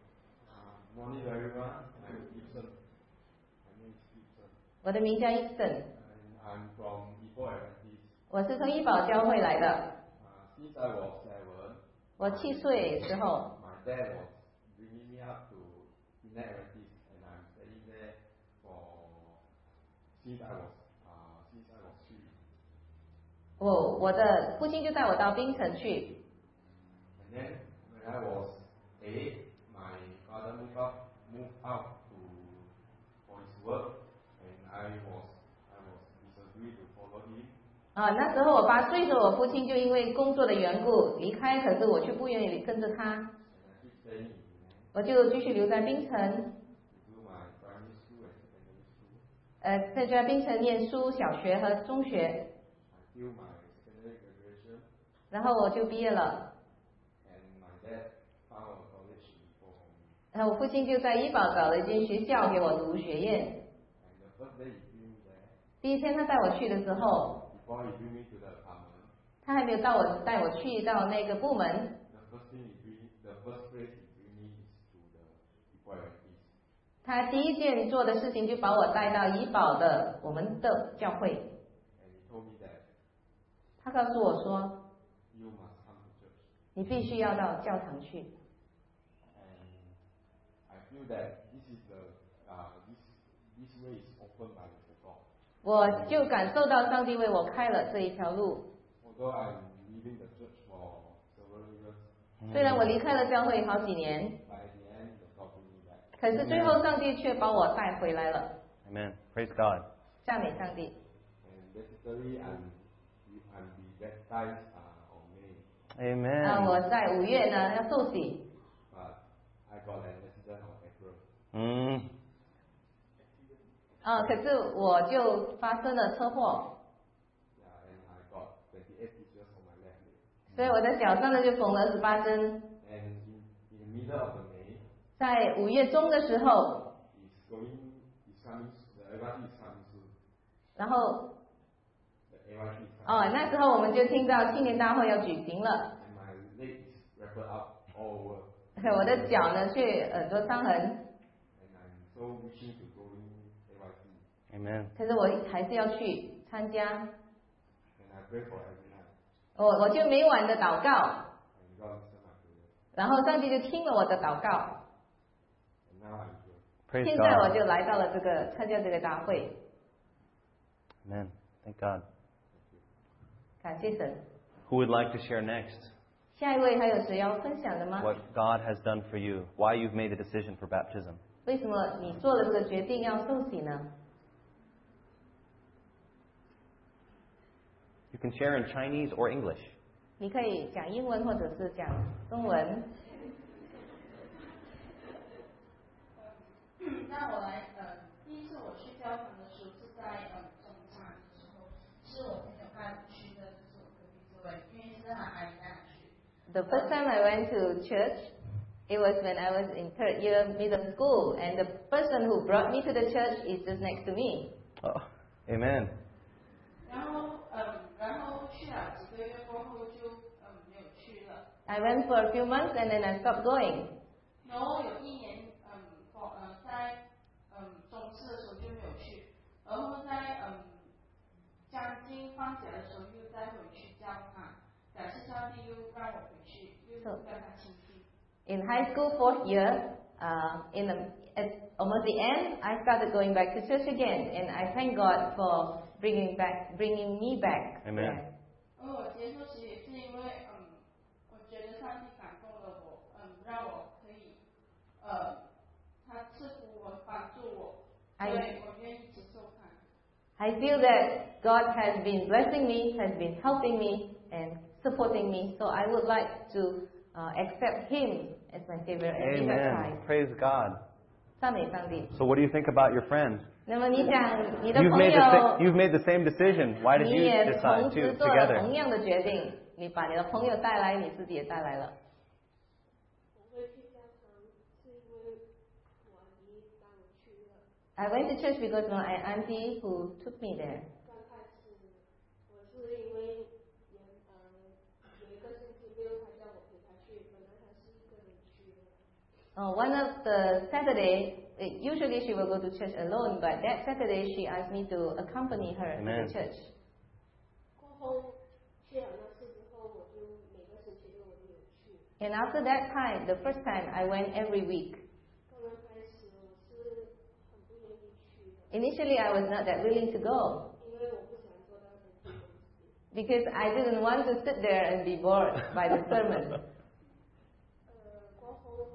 Morning everyone, I'm Gibson. My name is Gibson. 我的名叫 Eason， And I'm from Ipoh Adventist. 我是从医保教会来的。 Since I was 7, 我7岁时候， my dad was bringing me up to Ipoh Adventist, and I'm staying there since I was 3. 我的父亲就带我到槟城去。 And then when I was 8, my father moved out for his work, and I was disagreed to follow him. 那时候我8岁的时候，我父亲就因为工作的缘故离开，可是我却不愿意跟着他， And I keep staying in Penang 我就继续留在槟城， to do my primary school and secondary school 在槟城念书，小学和中学， until my secondary graduation. 然后我就毕业了。 And my dad found a college for me. 然后我父亲就在医保找了一间学校给我读学院。 And the first day he bring me there, 第一天他带我去的时候， before he bring me to the apartment, 他还没有带我去到那个部门， the first place he bring me is to the Ipoh Adventist. 他第一件做的事情就把我带到医保的我们的教会。 And he told me that 他告诉我说， you must come to church. 你必须要到教堂去。 And I feel that this way is opened by the God. 我就感受到上帝为我开了这一条路。 Although I'm leaving the church for several years, 虽然我离开了教会好几年， but at the end the God bring me back. 可是最后上帝却把我带回来了。 Amen. Praise God. 赞美上帝。 And basically I'm and be baptized on May. Amen. 我在5月呢要受洗， But I got an accident on April. Mm. 可是我就发生了车祸， Yeah, and I got 28 stitches on my left leg. 所以我的脚上呢就缝了18针。 And in the middle of the May, 在5月中的时候， the AYT is coming soon. 然后 The AYT is coming. 那时候我们就听到青年大会要举行了， And my leg is wrapped up all over. 我的脚呢却很多伤痕， And I'm so wishing to go in AYT. Amen. 可是我还是要去参加， And I pray for every night. 我就每晚的祷告， And God listened my prayer. 然后上帝就听了我的祷告， And now I'm here. Praise 现在我 God. 就来到了参加这个大会， Amen. Thank God. 感谢神。 Who would like to share next? 下一位还有谁要分享的吗？ What God has done for you? Why you've made the decision for baptism? 为什么你做了这个决定要受洗呢？ You can share in Chinese or English. 你可以讲英文或者是讲中文。 那我来，第一次我去教堂的时候是在中餐的时候，是我朋友带我去的，就是我隔壁这位，因为是他阿姨带我去。 The first time I went to church, it was when I was in 3rd year middle school, and the person who brought me to the church is just next to me. Oh, amen. 然后去了几个月过后就没有去了。 I went for a few months and then I stopped going. 然后有一年在中四的时候就没有去，然后在将近放假的时候又再回去教堂，感谢上帝又让我回去，又跟他亲近。 In high school 4th year, at almost the end, I started going back to church again, and I thank God for bringing me back. Amen. 我接受其实也是因为我觉得上帝感动了我，让我可以他赐福我，帮助我，所以我愿意接受他。 I feel that God has been blessing me, has been helping me and supporting me, so I would like to accept Him as my Savior and be Amen. baptized. Praise God. 赞美上帝。 So what do you think about your friends? 那么你想，你的 You've 朋 made 友， you've made the same decision. Why did 你 you 也 decide 同 to 时做了同 together? 样的决定，你把你的朋友带来，你自己也带来了。 我会去教堂，是因为我阿姨带我去的。 I went to church because my auntie who took me there. 刚开始我是因为有一个星期六，他叫我陪他去，本来他是一个人去的。 One of the Saturday, usually she will go to church alone, but that Saturday she asked me to accompany her Amen. to the church. 过后去了那次之后，我就每个星期六我都有去。 And after that time, the first time, I went every week. 刚刚开始我是很不愿意去的， Initially, I was not that willing to go 因为我不想做到这些东西。 because I didn't want to sit there and be bored by the sermon. 过后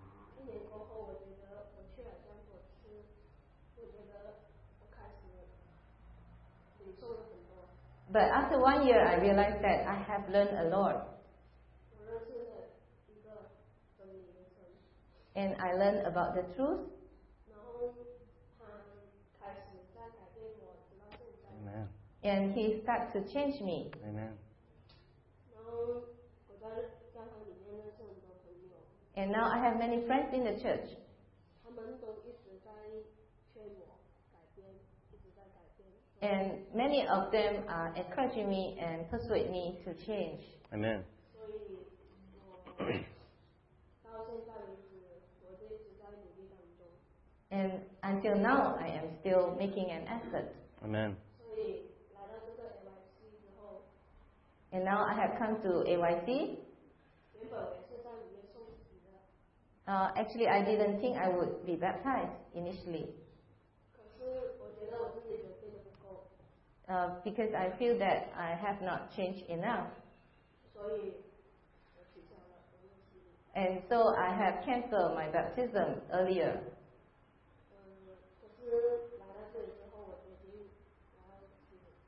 1年过后，我觉得我去了这样多次，我觉得我开始领受了很多。 But after 1 year, I realized that I have learned a lot. 我认识了一个真理的神， And I learned about the truth. 然后他开始在改变我，直到现在。 Amen. And He started to change me. Amen. 然后我在教堂里面认识很多朋友， And now I have many friends in the church. 他们都一直在劝我改变，一直在改变。 And many of them are encouraging me and persuade me to change. Amen. 所以我到现在为止，我都一直在努力当中。 And until now, I am still making an effort. Amen. 所以来到这个 AYC 之后， And now I have come to AYC. 原本我也是在里面受洗的， Actually, I didn't think I would be baptized initially 可是我觉得我自己准备的不够， because I feel that I have not changed enough. 所以我取消了我的洗礼。 And so I have canceled my baptism earlier. 可是来到这里之后，我决定我要洗礼。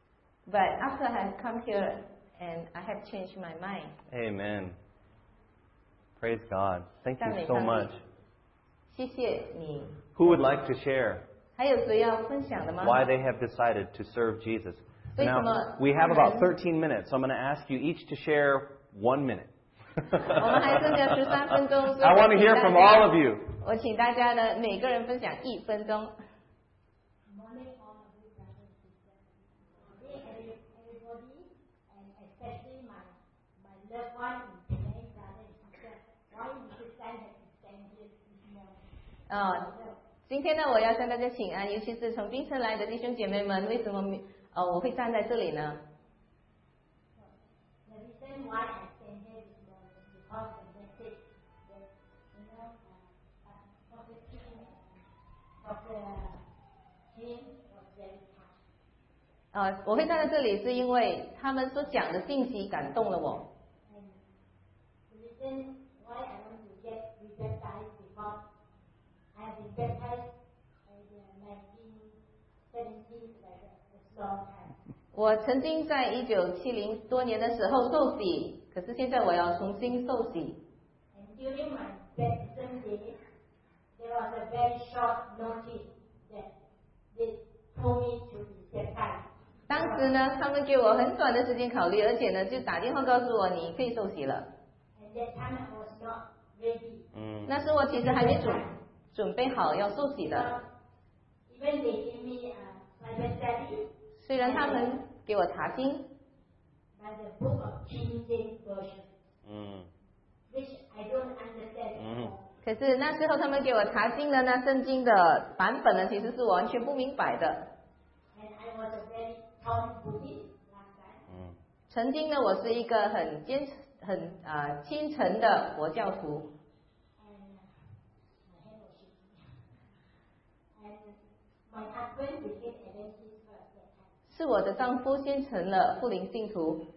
But after I have come here and I have changed my mind. Amen. Praise God. Thank you 赞美 so 上帝。 much. 谢谢你。 Who would like to share 还有谁要分享的吗？ why they have decided to serve Jesus? 为什 Now, 么 we have about 他们 13 minutes, so I'm going to ask you each to share 1 minute. 我们还剩下13分钟，所以 I want to 请 hear 大 from 家 all of you. 我请大家呢，每个人分享1分钟。 Morning, all of you brothers and sisters. Today, everybody, and especially my loved one in Penang, brother and sister, why Mrs. Tan has to stand here this morning? 今天呢，我要向大家请安，尤其是从槟城来的弟兄姐妹们，为什么我会站在这里呢？ The reason why I stand here this morning is because the message that, Dr. Kim was very touched. 我会站在这里，是因为他们所讲的信息感动了我。 And the reason why I want to get rebaptized because I have been baptized in 1970, like a long time. 我曾经在1970多年的时候受洗，可是现在我要重新受洗。 And during my baptism day, there was a very short notice that they told me to be baptized. 当时呢，他们给我很短的时间考虑，而且呢，就打电话告诉我你可以受洗了。 And that time I was not ready. 那时我其实还没准备好要受洗的。 Even they gave me a Bible study 虽然他们给我查经， by the book of King James Version, which I don't understand at all. 可是那时候他们给我查经的那圣经的版本呢，其实是我完全不明白的。 And I was a very tough Buddhist last time. 曾经呢，我是一个很虔诚的佛教徒。 And my husband became Adventist at that time. 是我的丈夫先成了复灵信徒。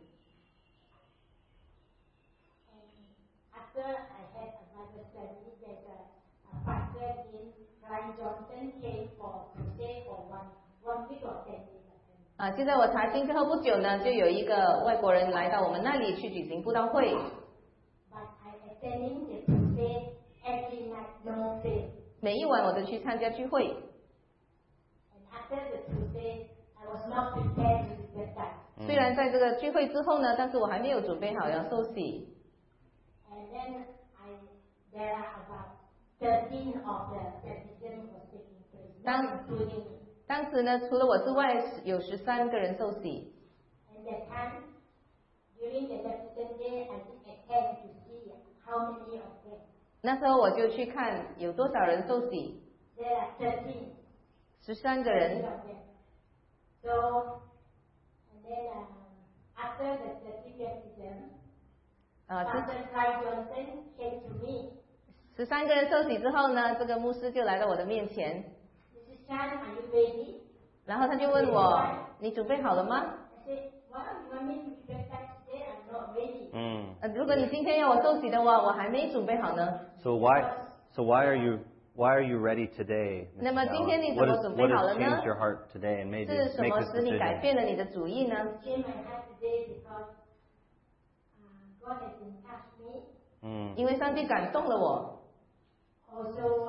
After I had a Bible study, there's a pastor in Brian Johnson came for crusade for one week or 10 days. 现在我查经之后不久呢，就有一个外国人来到我们那里去举行布道会。 But I attending the crusade every night, no fail. 每一晚我都去参加聚会。 And after the crusade, I was not prepared to be baptized. 虽然在这个聚会之后呢，但是我还没有准备好要受洗。 And then there are about 13 of the baptism was taking place, not including me. 当时呢，除了我之外，有13个人受洗。 And that time, during the baptism day, I did attend to see how many of them. 那时候我就去看有多少人受洗， There are 13个 13 人。 of them. So, and then after the 13 baptism, Pastor Brian Johnson came to me. 13个人受洗之后呢，这个牧师就来到我的面前， Mrs. Chan, are you ready? 然后他就问我：“你准备好了吗 I said, well, you want me to be baptized today? I'm not ready. 如果你今天要我受洗的话，我还没准备好呢。 So why are you ready today? 那么今天你 What 怎么 has 准备好了 changed 呢？ your heart today and made 是 you 什 make 么 this 使你改 decision? 变了你的主意呢？ Changed my heart today because God has been touched me. 因为上帝感动了我。 Also,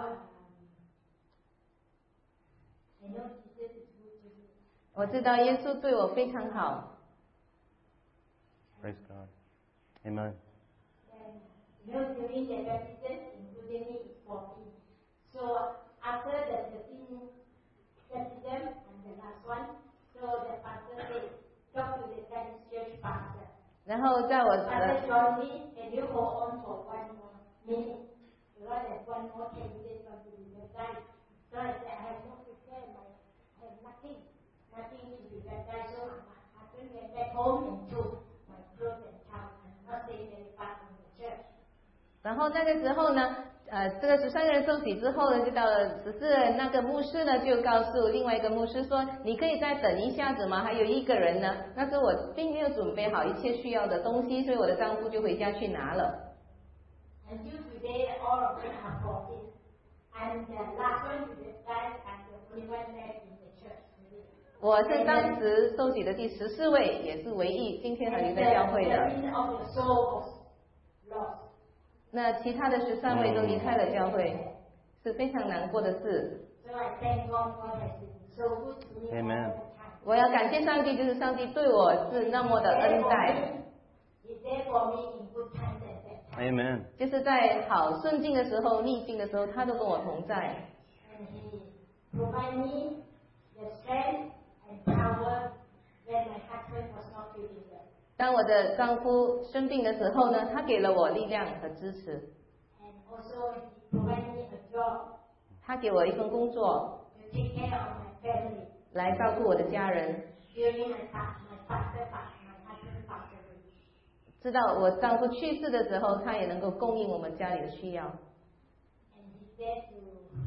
I know Jesus is good to me. 我知道耶稣对我非常好。 Praise God. Amen. And during the baptism, including me, is 14. So after the 13 baptism and the last one, so the pastor said, talk to the Chinese church pastor. 然后在我 Pastor John Lee, can you hold on for 1 more minute? Because there's one more candidate going to be baptized. So I said, I have no prepare, I have nothing to be baptized. So my husband went back home and took my clothes and towels. I'm not staying very far from the church. 然后那个时候呢，这个13个人受洗之后呢，就到了14人，那个牧师呢就告诉另外一个牧师说：“你可以再等一下子吗？还有1个人呢。”那时候我并没有准备好一切需要的东西，所以我的丈夫就回家去拿了。 Until today, all of them are 14. I'm the last one to be baptized and the only one left in the church. 我是当时受洗的第14位，也是唯一今天还留在教会 The 的。 reason of the soul was lost. 那其他的13位都离开了教会，是非常难过的事。 So I thank God. God has been so good to me Amen. all the time. 我要感谢上帝，就是上帝对我是那么的恩待， He's there for me in good times and bad times. Amen. 就是在好顺境的时候、逆境的时候，他都跟我同在。 And He provides me the strength and power when my husband was not feeling well. 当我的丈夫生病的时候呢，他给了我力量和支持， And also He provides me a job 他给我一份工作 to take care of my family. 来照顾我的家人。 During my husband passed away. 知道我丈夫去世的时候，他也能够供应我们家里的需要。 And He's there to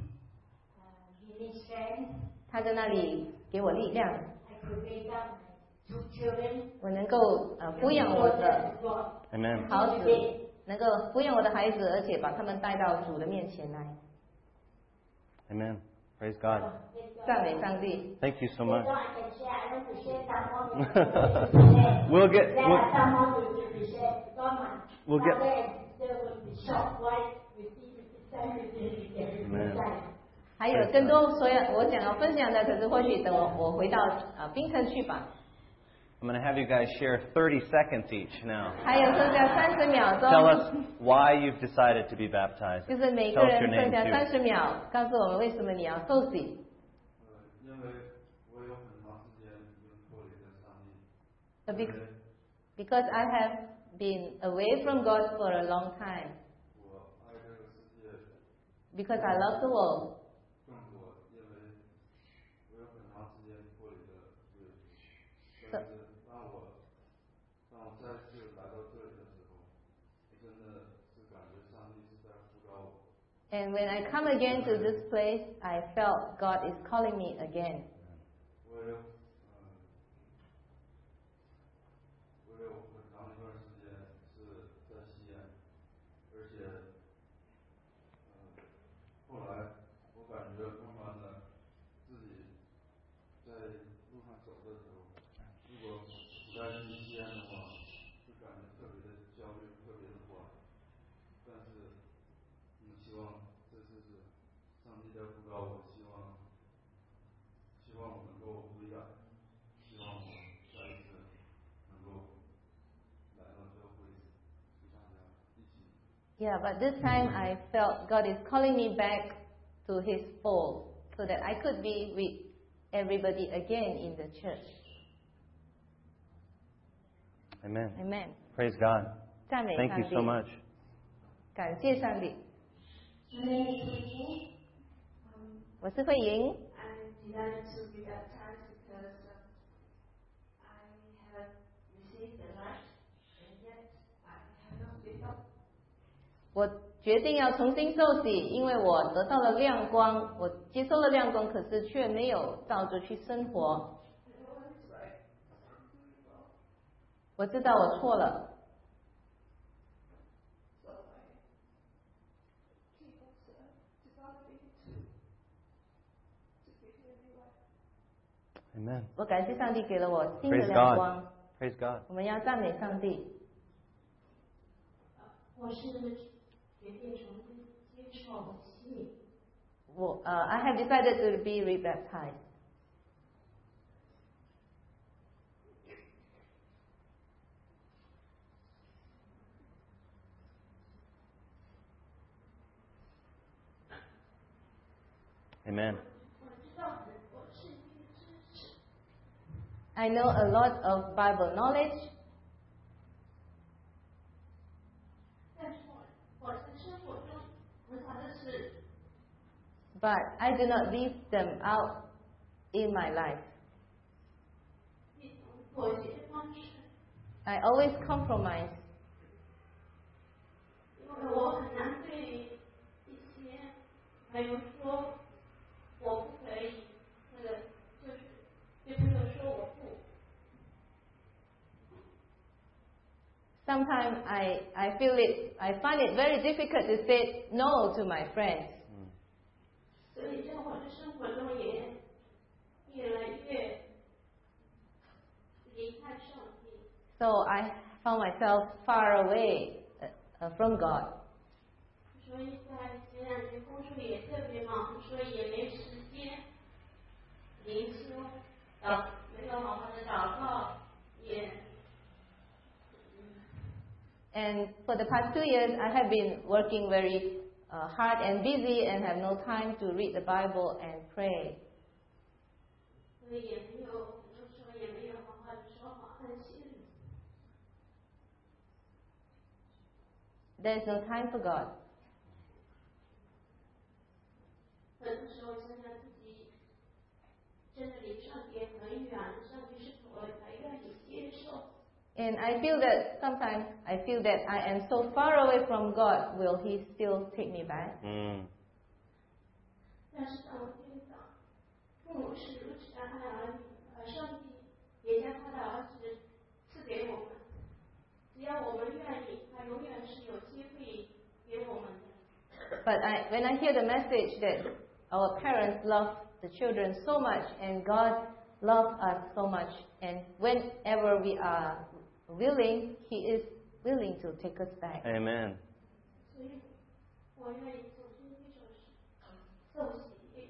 give me strength. 他在那里给我力量， I could raise up my 2 children. 我能够抚养我的 God. Amen. 好子，能够抚养我的孩子，而且把他们带到主的面前来。 Amen. Praise God. 赞美上帝。 Thank you so So much. I can share. I want to share someone. We'll get. There are someone to share. God, my We'll get- father and sister will be shocked. Why we see this time with this Amen. 还有更多我想要分享的，可是或许等我回到槟城去吧。 I'm going to have you guys share 30 seconds each now. 还有剩下30秒 Tell us 钟， why you've decided to be baptized. 就是每 Tell 个 us your 人剩 name 下 too. 30秒，告诉我们为什么你要受洗。 因为我有很长时间已经脱离了上帝， Because I have been away from God for a long time. 我爱这个世界 Because I love the world. 更多，因为我有很长时间脱离了罪。但是当我再次来到这里的时候，我真的是感觉上帝是在呼召我。 And when I come again to this place, I felt God is calling me again. 我有很长一段时间是在西安，而且后来我感觉慢慢的自己在路上走的时候，如果不再去西安的话，就感觉特别的焦虑，特别的不安。但是希望这次是上帝在呼召我，希望我能够不一样，希望我再一次能够来到这个会上面一起。 Yeah, but this time I felt God is calling me back to His fold so that I could be with everybody again in the church. Amen. Amen. Praise God. 赞美 Thank 上 you 帝 so，much. 感谢上帝。 My name is Amy. 我是慧莹， I'm delighted to be baptized because I have received the light, and yet I have not been up. 我决定要重新受洗，因为我得到了亮光，我接受了亮光，可是却没有照着去生活。 I know it's right. 我知道我错了， So I keep on developing to give me a new life. Amen. 我感谢上帝给了我新的 Praise 亮 God. 光。 Praise God. 我们要赞美上帝。 我是决定重新接受洗礼。 I have decided to be rebaptized. Amen. 我知道很多圣经知识， I know a lot of Bible knowledge, 但是我在生活中很少的是 but I do not leave them out in my life. 一种妥协的方式， I always compromise 因为我很难对一些朋友说我不可以，那个就是对朋友说我不。 Sometimes I find it very difficult to say no to my friends. 所以在我的生活中也越来越 So I found myself far away from God. 所以在前两天工作也特别忙，所以也没时间灵修，没有好好的祷告，也 And for the past 2 years, I have been working very hard and busy and have no time to read the Bible and pray. 所以也没有，很多时候也没有好好的说话安息日。 There is no time for God. 很多时候想想自己真的离上帝很远，上帝是否还愿意接受？ And I feel that sometimes I feel that I am so far away from God. Will He still take me back? 但是当我听到父母是如此的爱儿女，而上帝也将他的儿子赐给我们，只要我们愿意，他永远是有机会给我们的。 But when I hear the message that our parents love the children so much and God loves us so much, and whenever we are willing, He is willing to take us back. Amen. 所以，我愿意走进这首受洗，也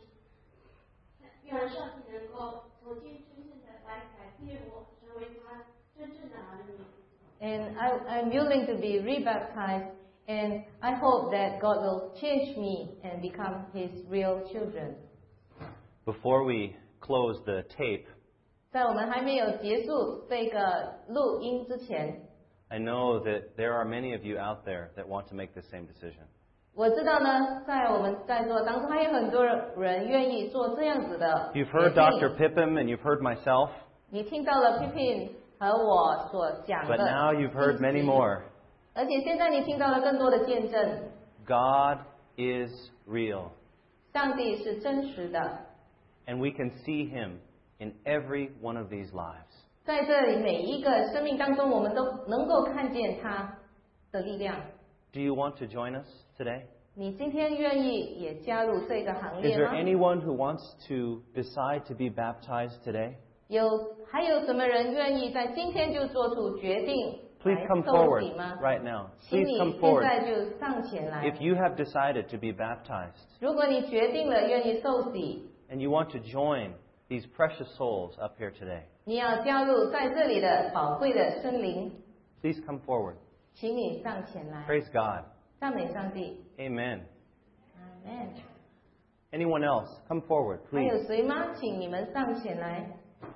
愿上帝能够走进真正的来改变我，成为他真正的儿女。 And I'm willing to be rebaptized, and I hope that God will change me and become His real children. Before we close the tape, 在我们还没有结束这个录音之前， I know that there are many of you out there that want to make the same decision. 我知道呢，在我们在座当中还有很多人愿意做这样子的 You've 决 heard 定。 Dr. Pippin and you've heard myself, 你听到了 Pippin 和我所讲 but 的 now you've heard 信 many 息 more. 而且现在你听到了更多的见证， God is real, 上帝是真实的， and we can see Him in every one of these lives. 在这里每一个生命当中，我们都能够看见他的力量。 Do you want to join us today? 你今天愿意也加入这个行 Is 列 there 吗？ anyone who wants to decide to be baptized today? 还有什么人愿意在今天就做出决定 Please 来 come 受 forward 洗吗？ right now. 请 Please 你 come 现 forward. 在就上前来。 If you have decided to be baptized 如果你决定了愿意受洗， and you want to join these precious souls up here today, 你要加入在这里的宝贵的生灵， please come forward. 请你上前来， Praise God. 赞美上帝。 Amen. Amen。 Anyone else? Come forward, 还有 please. 谁吗？请你们上前来。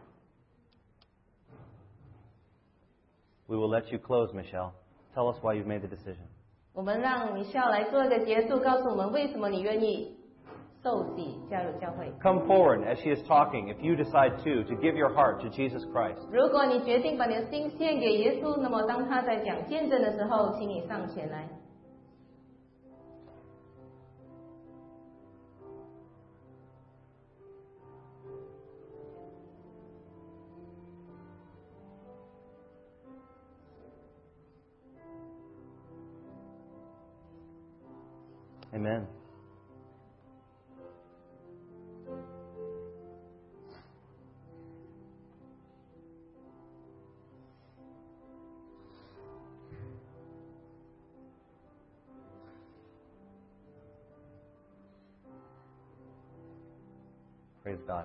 We will let you close, Michelle. Tell us why you've made the decision. 我们让米笑来做一个结束，告诉我们为什么你愿意受洗加入教会。 Come forward as she is talking. If you decide to give your heart to Jesus Christ. 如果你决定把你的心献给耶稣，那么当他在讲见证的时候，请你上前来。 Amen. Praise God.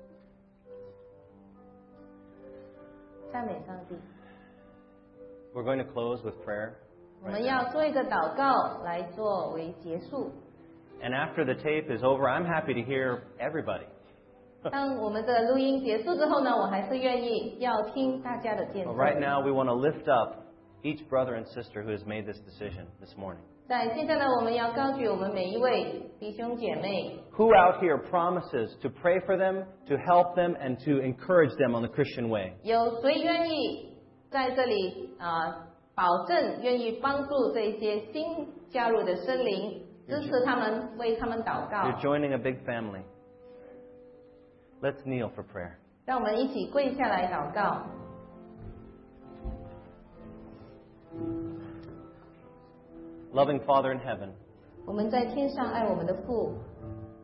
赞美上帝。 We're going to close with prayer. 我们要做一个祷告来作为结束。 And after the tape is over, I'm happy to hear everybody. 当我们的录音结束之后呢，我还是愿意要听大家的见 Well, 证。 right now, we want to lift up each brother and sister who has made this decision this morning. 在现在呢，我们要高举我们每一位弟兄姐妹。 Who out here promises to pray for them, to help them, and to encourage them on the Christian way? 有谁愿意在这里保证愿意帮助这些新加入的生灵，支持他们，为他们祷告 You're？ joining a big family. Let's kneel for prayer. 让我们一起跪下来祷告。 Loving Father in heaven, 我们在天上爱我们的父，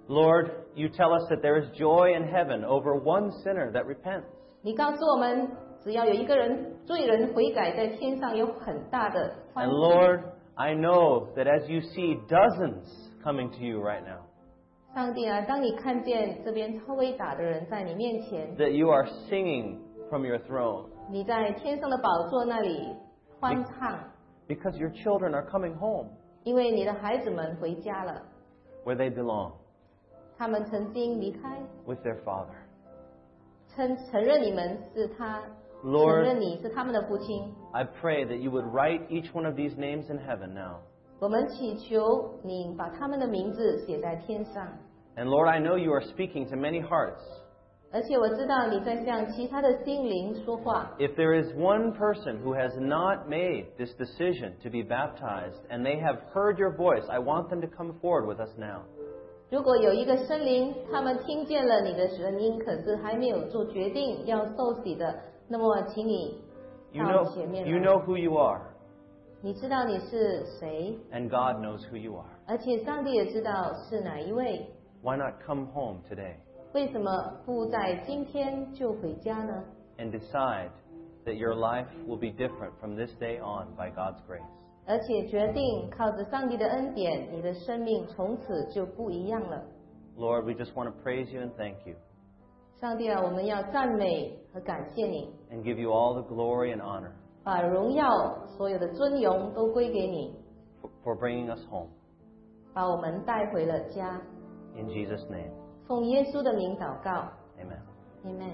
Lord, you tell us that there is joy in heaven over one sinner that repents. 你告诉我们， 只要有一个人罪人悔改，在天上有很大的欢 And 喜。 Lord, I know that as you see dozens coming to you right now, 上帝啊，当你看见这边超伟大的人在你面前， that you are singing from your throne 你在天上的宝座那里欢唱， because your children are coming home 因为你的孩子们回家了， where they belong 他们曾经离开， with their Father. 承认你们是他， Lord 承认你是他们的父亲。 I pray that you would write each one of these names in heaven now. 我们祈求你把他们的名字写在天上， And Lord, I know you are speaking to many hearts. 而且我知道你在向其他的心灵说话。 If there is one person who has not made this decision to be baptized and they have heard your voice, I want them to come forward with us now. 如果有一个生灵，他们听见了你的声音，可是还没有做决定要受洗的，那么请你 You 到 know, 前面 you 来。 know who you are, 你知道你是谁， and God knows who you are. 而且上帝也知道是哪一位。 Why not come home today 为什么不在今天就回家呢？ and decide that your life will be different from this day on by God's grace? 而且决定靠着上帝的恩典，你的生命从此就不一样了。 Lord, we just want to praise you and thank you 上帝啊，我们要赞美和感谢你， and give you all the glory and honor 把荣耀、所有的尊荣都归给你， for bringing us home. 把我们带回了家。 In Jesus' name, 奉耶稣的名祷告 amen. ，Amen。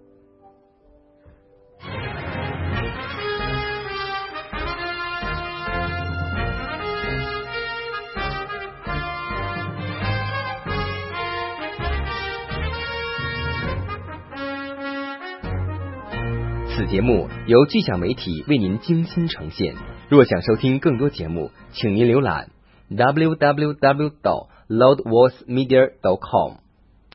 此节目由巨响媒体为您精心呈现。若想收听更多节目，请您浏览www.loudvoicemedia.com。